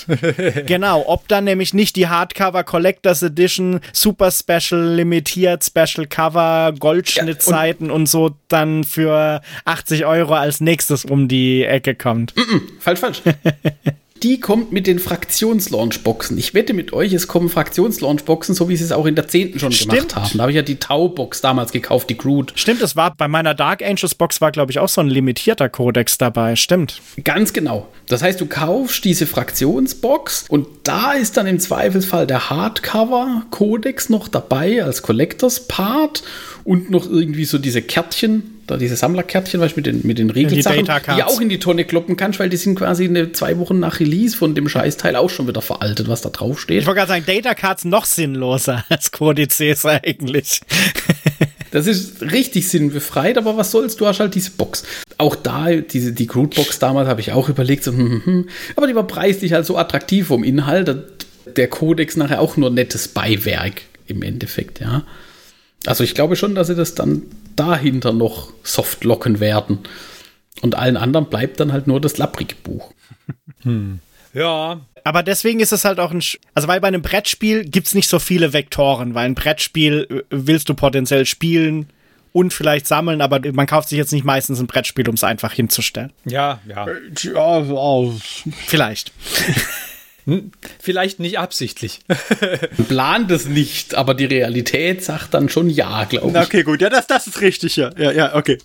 Genau, ob dann nämlich nicht die Hardcover Collectors Edition, Super Special, limitiert, Special Cover, Goldschnittseiten ja, und, und so dann für achtzig Euro als nächstes um die Ecke kommt. Mm-mm, falsch, falsch. Die kommt mit den Fraktions-Launchboxen. Ich wette mit euch, es kommen Fraktions-Launchboxen, so wie sie es auch in der zehnten schon Stimmt. gemacht haben. Da habe ich ja die Tau-Box damals gekauft, die Groot. Stimmt, es war bei meiner Dark Angels Box war, glaube ich, auch so ein limitierter Kodex dabei. Stimmt. Ganz genau. Das heißt, du kaufst diese Fraktionsbox und da ist dann im Zweifelsfall der Hardcover-Kodex noch dabei als Collectors-Part und noch irgendwie so diese Kärtchen, da diese Sammlerkärtchen, weißt du, mit den, mit den Regelsachen, die, die auch in die Tonne kloppen kannst, weil die sind quasi eine, zwei Wochen nach Release von dem Scheißteil auch schon wieder veraltet, was da drauf steht. Ich wollte gerade sagen, Datacards noch sinnloser als Kodizes eigentlich. Das ist richtig sinnbefreit, aber was soll's, du hast halt diese Box. Auch da, diese, die Groot-Box damals habe ich auch überlegt, so, hm, hm, aber die war preislich halt so attraktiv vom Inhalt, der Codex nachher auch nur nettes Beiwerk im Endeffekt, ja. Also ich glaube schon, dass sie das dann dahinter noch soft locken werden. Und allen anderen bleibt dann halt nur das lapprige Buch. Hm. Ja. Aber deswegen ist es halt auch ein, Sch- also weil bei einem Brettspiel gibt's nicht so viele Vektoren, weil ein Brettspiel äh, willst du potenziell spielen und vielleicht sammeln, aber man kauft sich jetzt nicht meistens ein Brettspiel, um es einfach hinzustellen. Ja, ja. Ja, ja. Vielleicht. Hm, vielleicht nicht absichtlich. Plant es nicht, aber die Realität sagt dann schon ja, glaube ich. Okay, gut. Ja, das, das ist richtig, ja. Ja, ja, okay.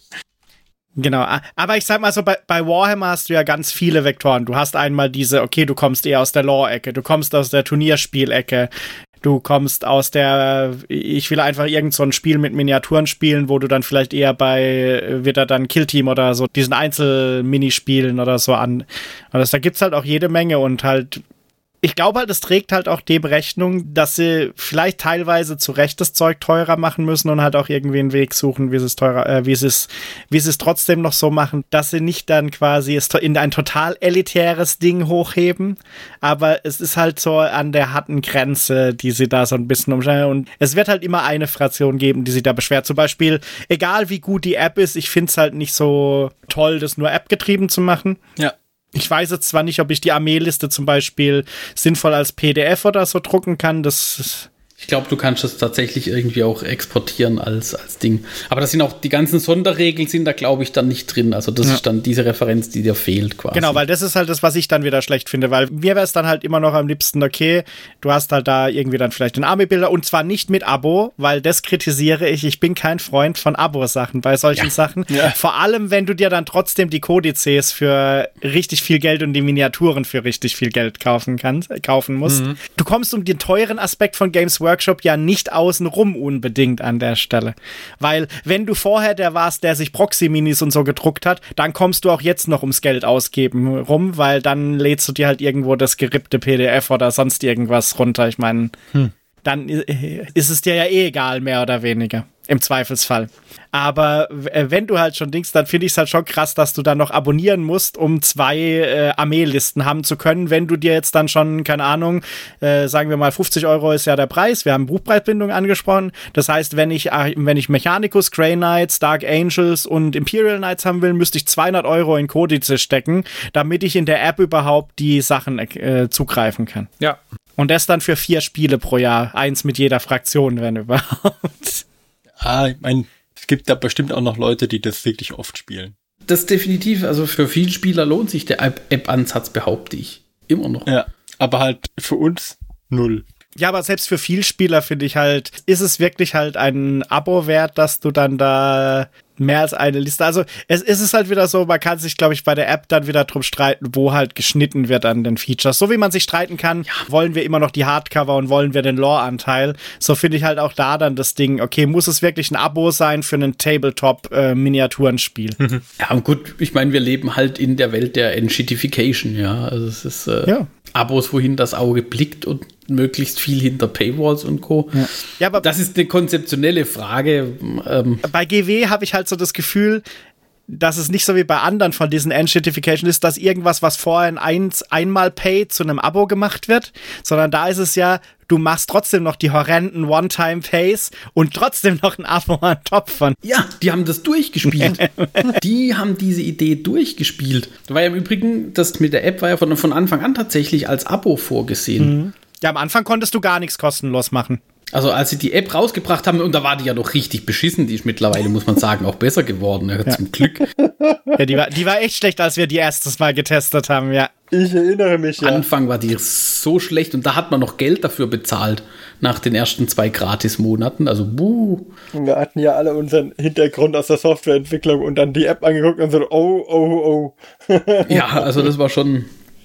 Genau, aber ich sag mal so, bei, bei Warhammer hast du ja ganz viele Vektoren. Du hast einmal diese, okay, du kommst eher aus der Lore-Ecke, du kommst aus der Turnierspielecke, du kommst aus der, ich will einfach irgend so ein Spiel mit Miniaturen spielen, wo du dann vielleicht eher bei, wieder dann Killteam oder so, diesen Einzel-Minispielen oder so an. Also da gibt's halt auch jede Menge und halt, ich glaube halt, es trägt halt auch dem Rechnung, dass sie vielleicht teilweise zu Recht das Zeug teurer machen müssen und halt auch irgendwie einen Weg suchen, wie sie es teurer, äh, wie sie es, wie sie es trotzdem noch so machen, dass sie nicht dann quasi es in ein total elitäres Ding hochheben, aber es ist halt so an der harten Grenze, die sie da so ein bisschen umstellen und es wird halt immer eine Fraktion geben, die sich da beschwert. Zum Beispiel, egal wie gut die App ist, ich finde es halt nicht so toll, das nur App-getrieben zu machen. Ja. Ich weiß jetzt zwar nicht, ob ich die Armeeliste zum Beispiel sinnvoll als P D F oder so drucken kann. Das Ich glaube, du kannst das tatsächlich irgendwie auch exportieren als, als Ding. Aber das sind auch die ganzen Sonderregeln sind da, glaube ich, dann nicht drin. Also das ja. ist dann diese Referenz, die dir fehlt quasi. Genau, weil das ist halt das, was ich dann wieder schlecht finde, weil mir wäre es dann halt immer noch am liebsten, okay, du hast halt da irgendwie dann vielleicht den Army-Bilder und zwar nicht mit Abo, weil das kritisiere ich. Ich bin kein Freund von Abo-Sachen bei solchen Ja. Sachen. Ja. Vor allem, wenn du dir dann trotzdem die Kodizes für richtig viel Geld und die Miniaturen für richtig viel Geld kaufen kannst, äh, kaufen musst. Mhm. Du kommst um den teuren Aspekt von Games Workshop ja nicht außen rum unbedingt an der Stelle. Weil, wenn du vorher der warst, der sich Proxy-Minis und so gedruckt hat, dann kommst du auch jetzt noch ums Geld ausgeben rum, weil dann lädst du dir halt irgendwo das gerippte P D F oder sonst irgendwas runter. Ich meine, hm. dann ist es dir ja eh egal, mehr oder weniger. Im Zweifelsfall. Aber wenn du halt schon denkst, dann finde ich es halt schon krass, dass du dann noch abonnieren musst, um zwei äh, Armeelisten haben zu können. Wenn du dir jetzt dann schon, keine Ahnung, äh, sagen wir mal fünfzig Euro ist ja der Preis. Wir haben Buchpreisbindung angesprochen. Das heißt, wenn ich, wenn ich Mechanicus, Grey Knights, Dark Angels und Imperial Knights haben will, müsste ich zweihundert Euro in Kodize stecken, damit ich in der App überhaupt die Sachen äh, zugreifen kann. Ja. Und das dann für vier Spiele pro Jahr. Eins mit jeder Fraktion, wenn überhaupt. Ah, ich meine, es gibt da bestimmt auch noch Leute, die das wirklich oft spielen. Das definitiv, also für viele Spieler lohnt sich der App-Ansatz, behaupte ich. Immer noch. Ja, aber halt für uns null. Ja, aber selbst für Vielspieler finde ich halt, ist es wirklich halt ein Abo wert, dass du dann da mehr als eine Liste, also es, es ist halt wieder so, man kann sich, glaube ich, bei der App dann wieder drum streiten, wo halt geschnitten wird an den Features. So wie man sich streiten kann, ja, wollen wir immer noch die Hardcover und wollen wir den Lore-Anteil, so finde ich halt auch da dann das Ding, okay, muss es wirklich ein Abo sein für ein Tabletop-Miniaturenspiel? Mhm. Ja, und gut, ich meine, wir leben halt in der Welt der Enshittification, ja, also es ist äh, ja. Abos, wohin das Auge blickt und möglichst viel hinter Paywalls und Co. Ja. Ja, aber das ist eine konzeptionelle Frage. Ähm, bei G W habe ich halt so das Gefühl, dass es nicht so wie bei anderen von diesen Enshittification ist, dass irgendwas, was vorher ein einmal Pay zu einem Abo gemacht wird, sondern da ist es ja, du machst trotzdem noch die horrenden One-Time-Pays und trotzdem noch ein Abo on top von. Ja, die haben das durchgespielt. Die haben diese Idee durchgespielt. Da war ja im Übrigen, das mit der App war ja von, von Anfang an tatsächlich als Abo vorgesehen. Mhm. Ja, am Anfang konntest du gar nichts kostenlos machen. Also als sie die App rausgebracht haben, und da war die ja noch richtig beschissen, die ist mittlerweile, muss man sagen, auch besser geworden, ja, ja. zum Glück. Ja, die war, die war echt schlecht, als wir die erstes Mal getestet haben, ja. Ich erinnere mich, ja. Anfang war die so schlecht und da hat man noch Geld dafür bezahlt, nach den ersten zwei Gratis-Monaten, also buh. Und wir hatten ja alle unseren Hintergrund aus der Softwareentwicklung und dann die App angeguckt und so, oh, oh, oh. Ja, also das war schon...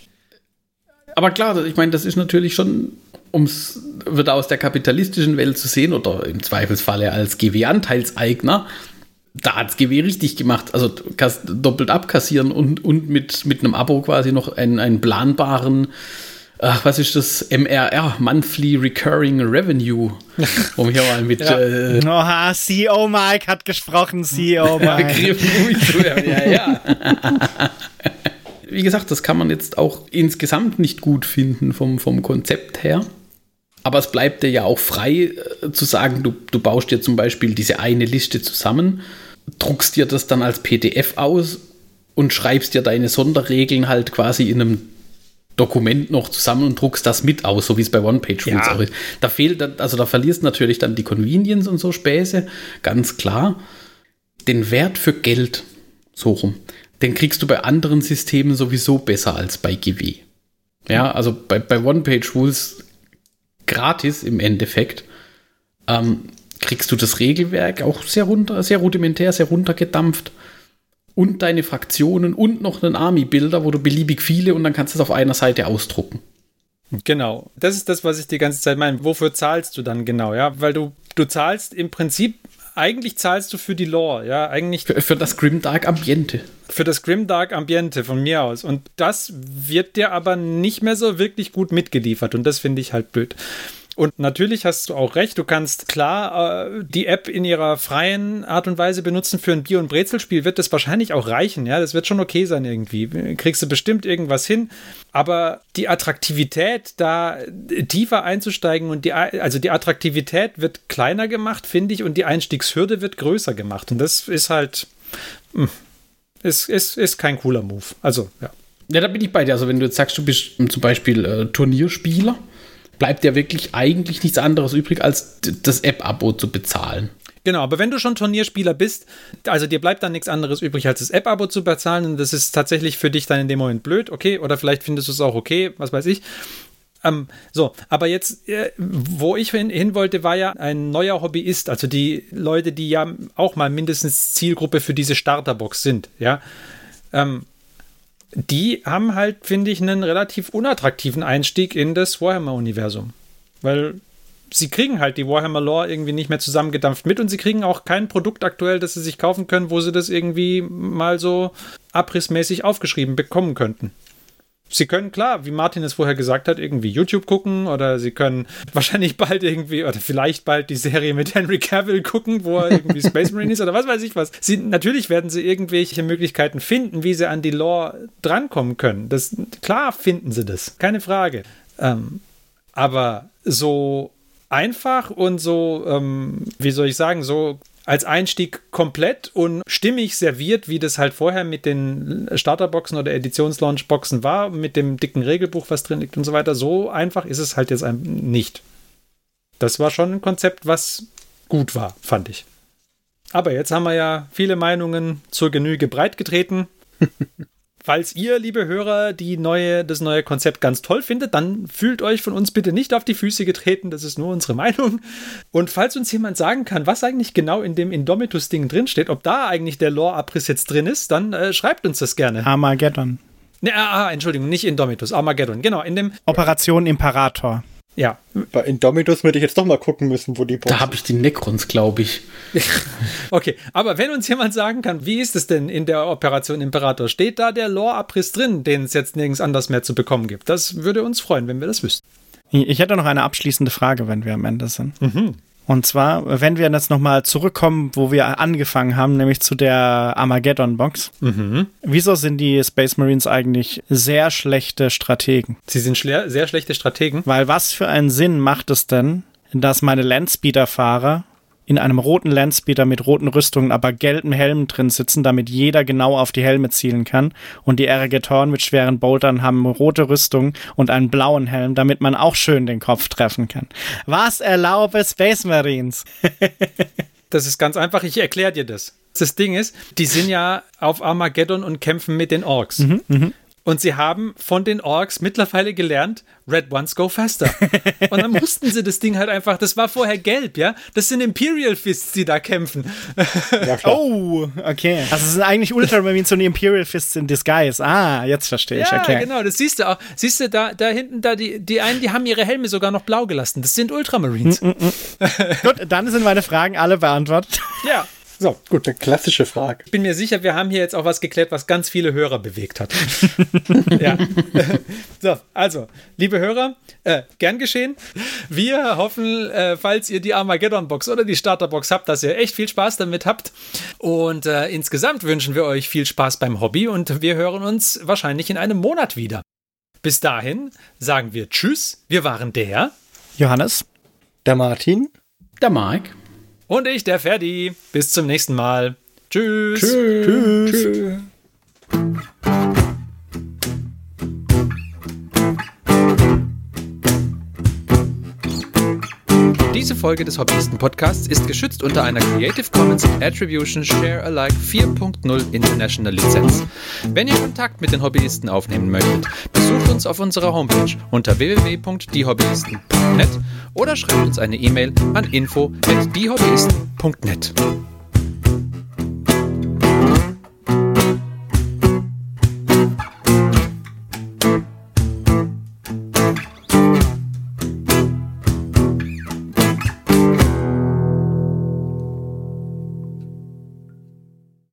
Aber klar, ich meine, das ist natürlich schon, um es wieder aus der kapitalistischen Welt zu sehen oder im Zweifelsfalle als G W-Anteilseigner, da hat es G W richtig gemacht. Also doppelt abkassieren und, und mit, mit einem Abo quasi noch einen, einen planbaren, ach, was ist das, M R R, Monthly Recurring Revenue, um hier mal mit... ja. äh, Oha, C E O Mike hat gesprochen, C E O Mike. Begriffen, ja, ja. Wie gesagt, das kann man jetzt auch insgesamt nicht gut finden vom, vom Konzept her. Aber es bleibt dir ja auch frei äh, zu sagen, du, du baust dir zum Beispiel diese eine Liste zusammen, druckst dir das dann als P D F aus und schreibst dir deine Sonderregeln halt quasi in einem Dokument noch zusammen und druckst das mit aus, so wie es bei One-Page-Rules Ja. auch ist. Da fehlt, dann- also da verlierst du natürlich dann die Convenience und so Späße, ganz klar. Den Wert für Geld, so rum, den kriegst du bei anderen Systemen sowieso besser als bei G W. Ja, also bei, bei One-Page-Rules gratis im Endeffekt ähm, kriegst du das Regelwerk auch sehr runter, sehr rudimentär, sehr runtergedampft und deine Fraktionen und noch einen Army-Builder, wo du beliebig viele und dann kannst du es auf einer Seite ausdrucken. Genau, das ist das, was ich die ganze Zeit meine. Wofür zahlst du dann genau, ja? Weil du, du zahlst im Prinzip, eigentlich zahlst du für die Lore, ja, eigentlich Für, für das Grimdark Ambiente. für das Grimdark Ambiente von mir aus. Und das wird dir aber nicht mehr so wirklich gut mitgeliefert und das finde ich halt blöd. Und natürlich hast du auch recht, du kannst klar äh, die App in ihrer freien Art und Weise benutzen. Für ein Bier- und Brezelspiel wird das wahrscheinlich auch reichen, ja, das wird schon okay sein irgendwie. Kriegst du bestimmt irgendwas hin, aber die Attraktivität, da tiefer einzusteigen und die, also die Attraktivität wird kleiner gemacht, finde ich, und die Einstiegshürde wird größer gemacht und das ist halt, mh, ist, ist, ist kein cooler Move. Also, ja. Ja, da bin ich bei dir. Also wenn du jetzt sagst, du bist zum Beispiel äh, Turnierspieler, bleibt ja wirklich eigentlich nichts anderes übrig, als d- das App-Abo zu bezahlen. Genau, aber wenn du schon Turnierspieler bist, also dir bleibt dann nichts anderes übrig, als das App-Abo zu bezahlen und das ist tatsächlich für dich dann in dem Moment blöd, okay, oder vielleicht findest du es auch okay, was weiß ich. Ähm, so, aber jetzt, äh, wo ich hin, hin wollte, war ja ein neuer Hobbyist, also die Leute, die ja auch mal mindestens Zielgruppe für diese Starterbox sind, ja, ähm, die haben halt, finde ich, einen relativ unattraktiven Einstieg in das Warhammer-Universum. Weil sie kriegen halt die Warhammer-Lore irgendwie nicht mehr zusammengedampft mit und sie kriegen auch kein Produkt aktuell, das sie sich kaufen können, wo sie das irgendwie mal so abrissmäßig aufgeschrieben bekommen könnten. Sie können, klar, wie Martin es vorher gesagt hat, irgendwie YouTube gucken oder sie können wahrscheinlich bald irgendwie oder vielleicht bald die Serie mit Henry Cavill gucken, wo er irgendwie Space Marine ist oder was weiß ich was. Sie, natürlich werden sie irgendwelche Möglichkeiten finden, wie sie an die Lore drankommen können. Das, klar finden sie das, keine Frage. Ähm, aber so einfach und so, ähm, wie soll ich sagen, so als Einstieg komplett und stimmig serviert, wie das halt vorher mit den Starterboxen oder Editionslaunchboxen war, mit dem dicken Regelbuch, was drin liegt und so weiter. So einfach ist es halt jetzt nicht. Das war schon ein Konzept, was gut war, fand ich. Aber jetzt haben wir ja viele Meinungen zur Genüge breitgetreten. Falls ihr, liebe Hörer, die neue, das neue Konzept ganz toll findet, dann fühlt euch von uns bitte nicht auf die Füße getreten, das ist nur unsere Meinung. Und falls uns jemand sagen kann, was eigentlich genau in dem Indomitus-Ding drinsteht, ob da eigentlich der Lore-Abriss jetzt drin ist, dann äh, schreibt uns das gerne. Armageddon. Ne, ah, Entschuldigung, nicht Indomitus, Armageddon, genau, in dem, Operation Imperator. ja, Bei Indomitus würde ich jetzt doch mal gucken müssen, wo die Box Da habe ich die Necrons, glaube ich. okay, aber wenn uns jemand sagen kann, wie ist es denn in der Operation Imperator, steht da der Lore-Abriss drin, den es jetzt nirgends anders mehr zu bekommen gibt? Das würde uns freuen, wenn wir das wüssten. Ich hätte noch eine abschließende Frage, wenn wir am Ende sind. Mhm. Und zwar, wenn wir jetzt nochmal zurückkommen, wo wir angefangen haben, nämlich zu der Armageddon-Box. Mhm. Wieso sind die Space Marines eigentlich sehr schlechte Strategen? Sie sind schle- sehr schlechte Strategen. Weil was für einen Sinn macht es denn, dass meine Landspeeder-Fahrer in einem roten Landspeeder mit roten Rüstungen, aber gelben Helmen drin sitzen, damit jeder genau auf die Helme zielen kann. Und die Erregetoren mit schweren Boltern haben rote Rüstungen und einen blauen Helm, damit man auch schön den Kopf treffen kann. Was erlaube Space Marines? Das ist ganz einfach, ich erkläre dir das. Das Ding ist, die sind ja auf Armageddon und kämpfen mit den Orks. Mhm, mh. Und sie haben von den Orks mittlerweile gelernt, Red Ones go faster. Und dann mussten sie das Ding halt einfach, das war vorher gelb, ja? Das sind Imperial Fists, die da kämpfen. Ja, oh, okay. Also es sind eigentlich Ultramarines und Imperial Fists in Disguise. Ah, jetzt verstehe ich, ja, okay. Ja, genau, das siehst du auch. Siehst du, da, da hinten, da die, die einen, die haben ihre Helme sogar noch blau gelassen. Das sind Ultramarines. Mm, mm, mm. Gut, dann sind meine Fragen alle beantwortet. Ja. So, gut, eine klassische Frage. Ich bin mir sicher, wir haben hier jetzt auch was geklärt, was ganz viele Hörer bewegt hat. Ja. So, also, liebe Hörer, äh, gern geschehen. Wir hoffen, äh, falls ihr die Armageddon-Box oder die Starter-Box habt, dass ihr echt viel Spaß damit habt. Und äh, insgesamt wünschen wir euch viel Spaß beim Hobby und wir hören uns wahrscheinlich in einem Monat wieder. Bis dahin sagen wir Tschüss. Wir waren der Johannes, der Martin, der Mike. Und ich, der Ferdi. Bis zum nächsten Mal. Tschüss. Tschüss. Tschüss. Diese Folge des Hobbyisten-Podcasts ist geschützt unter einer Creative Commons Attribution Share Alike vier Punkt null International Lizenz. Wenn ihr Kontakt mit den Hobbyisten aufnehmen möchtet, besucht uns auf unserer Homepage unter w w w punkt die hobbyisten punkt net oder schreibt uns eine E-Mail an info at die hobbyisten punkt net.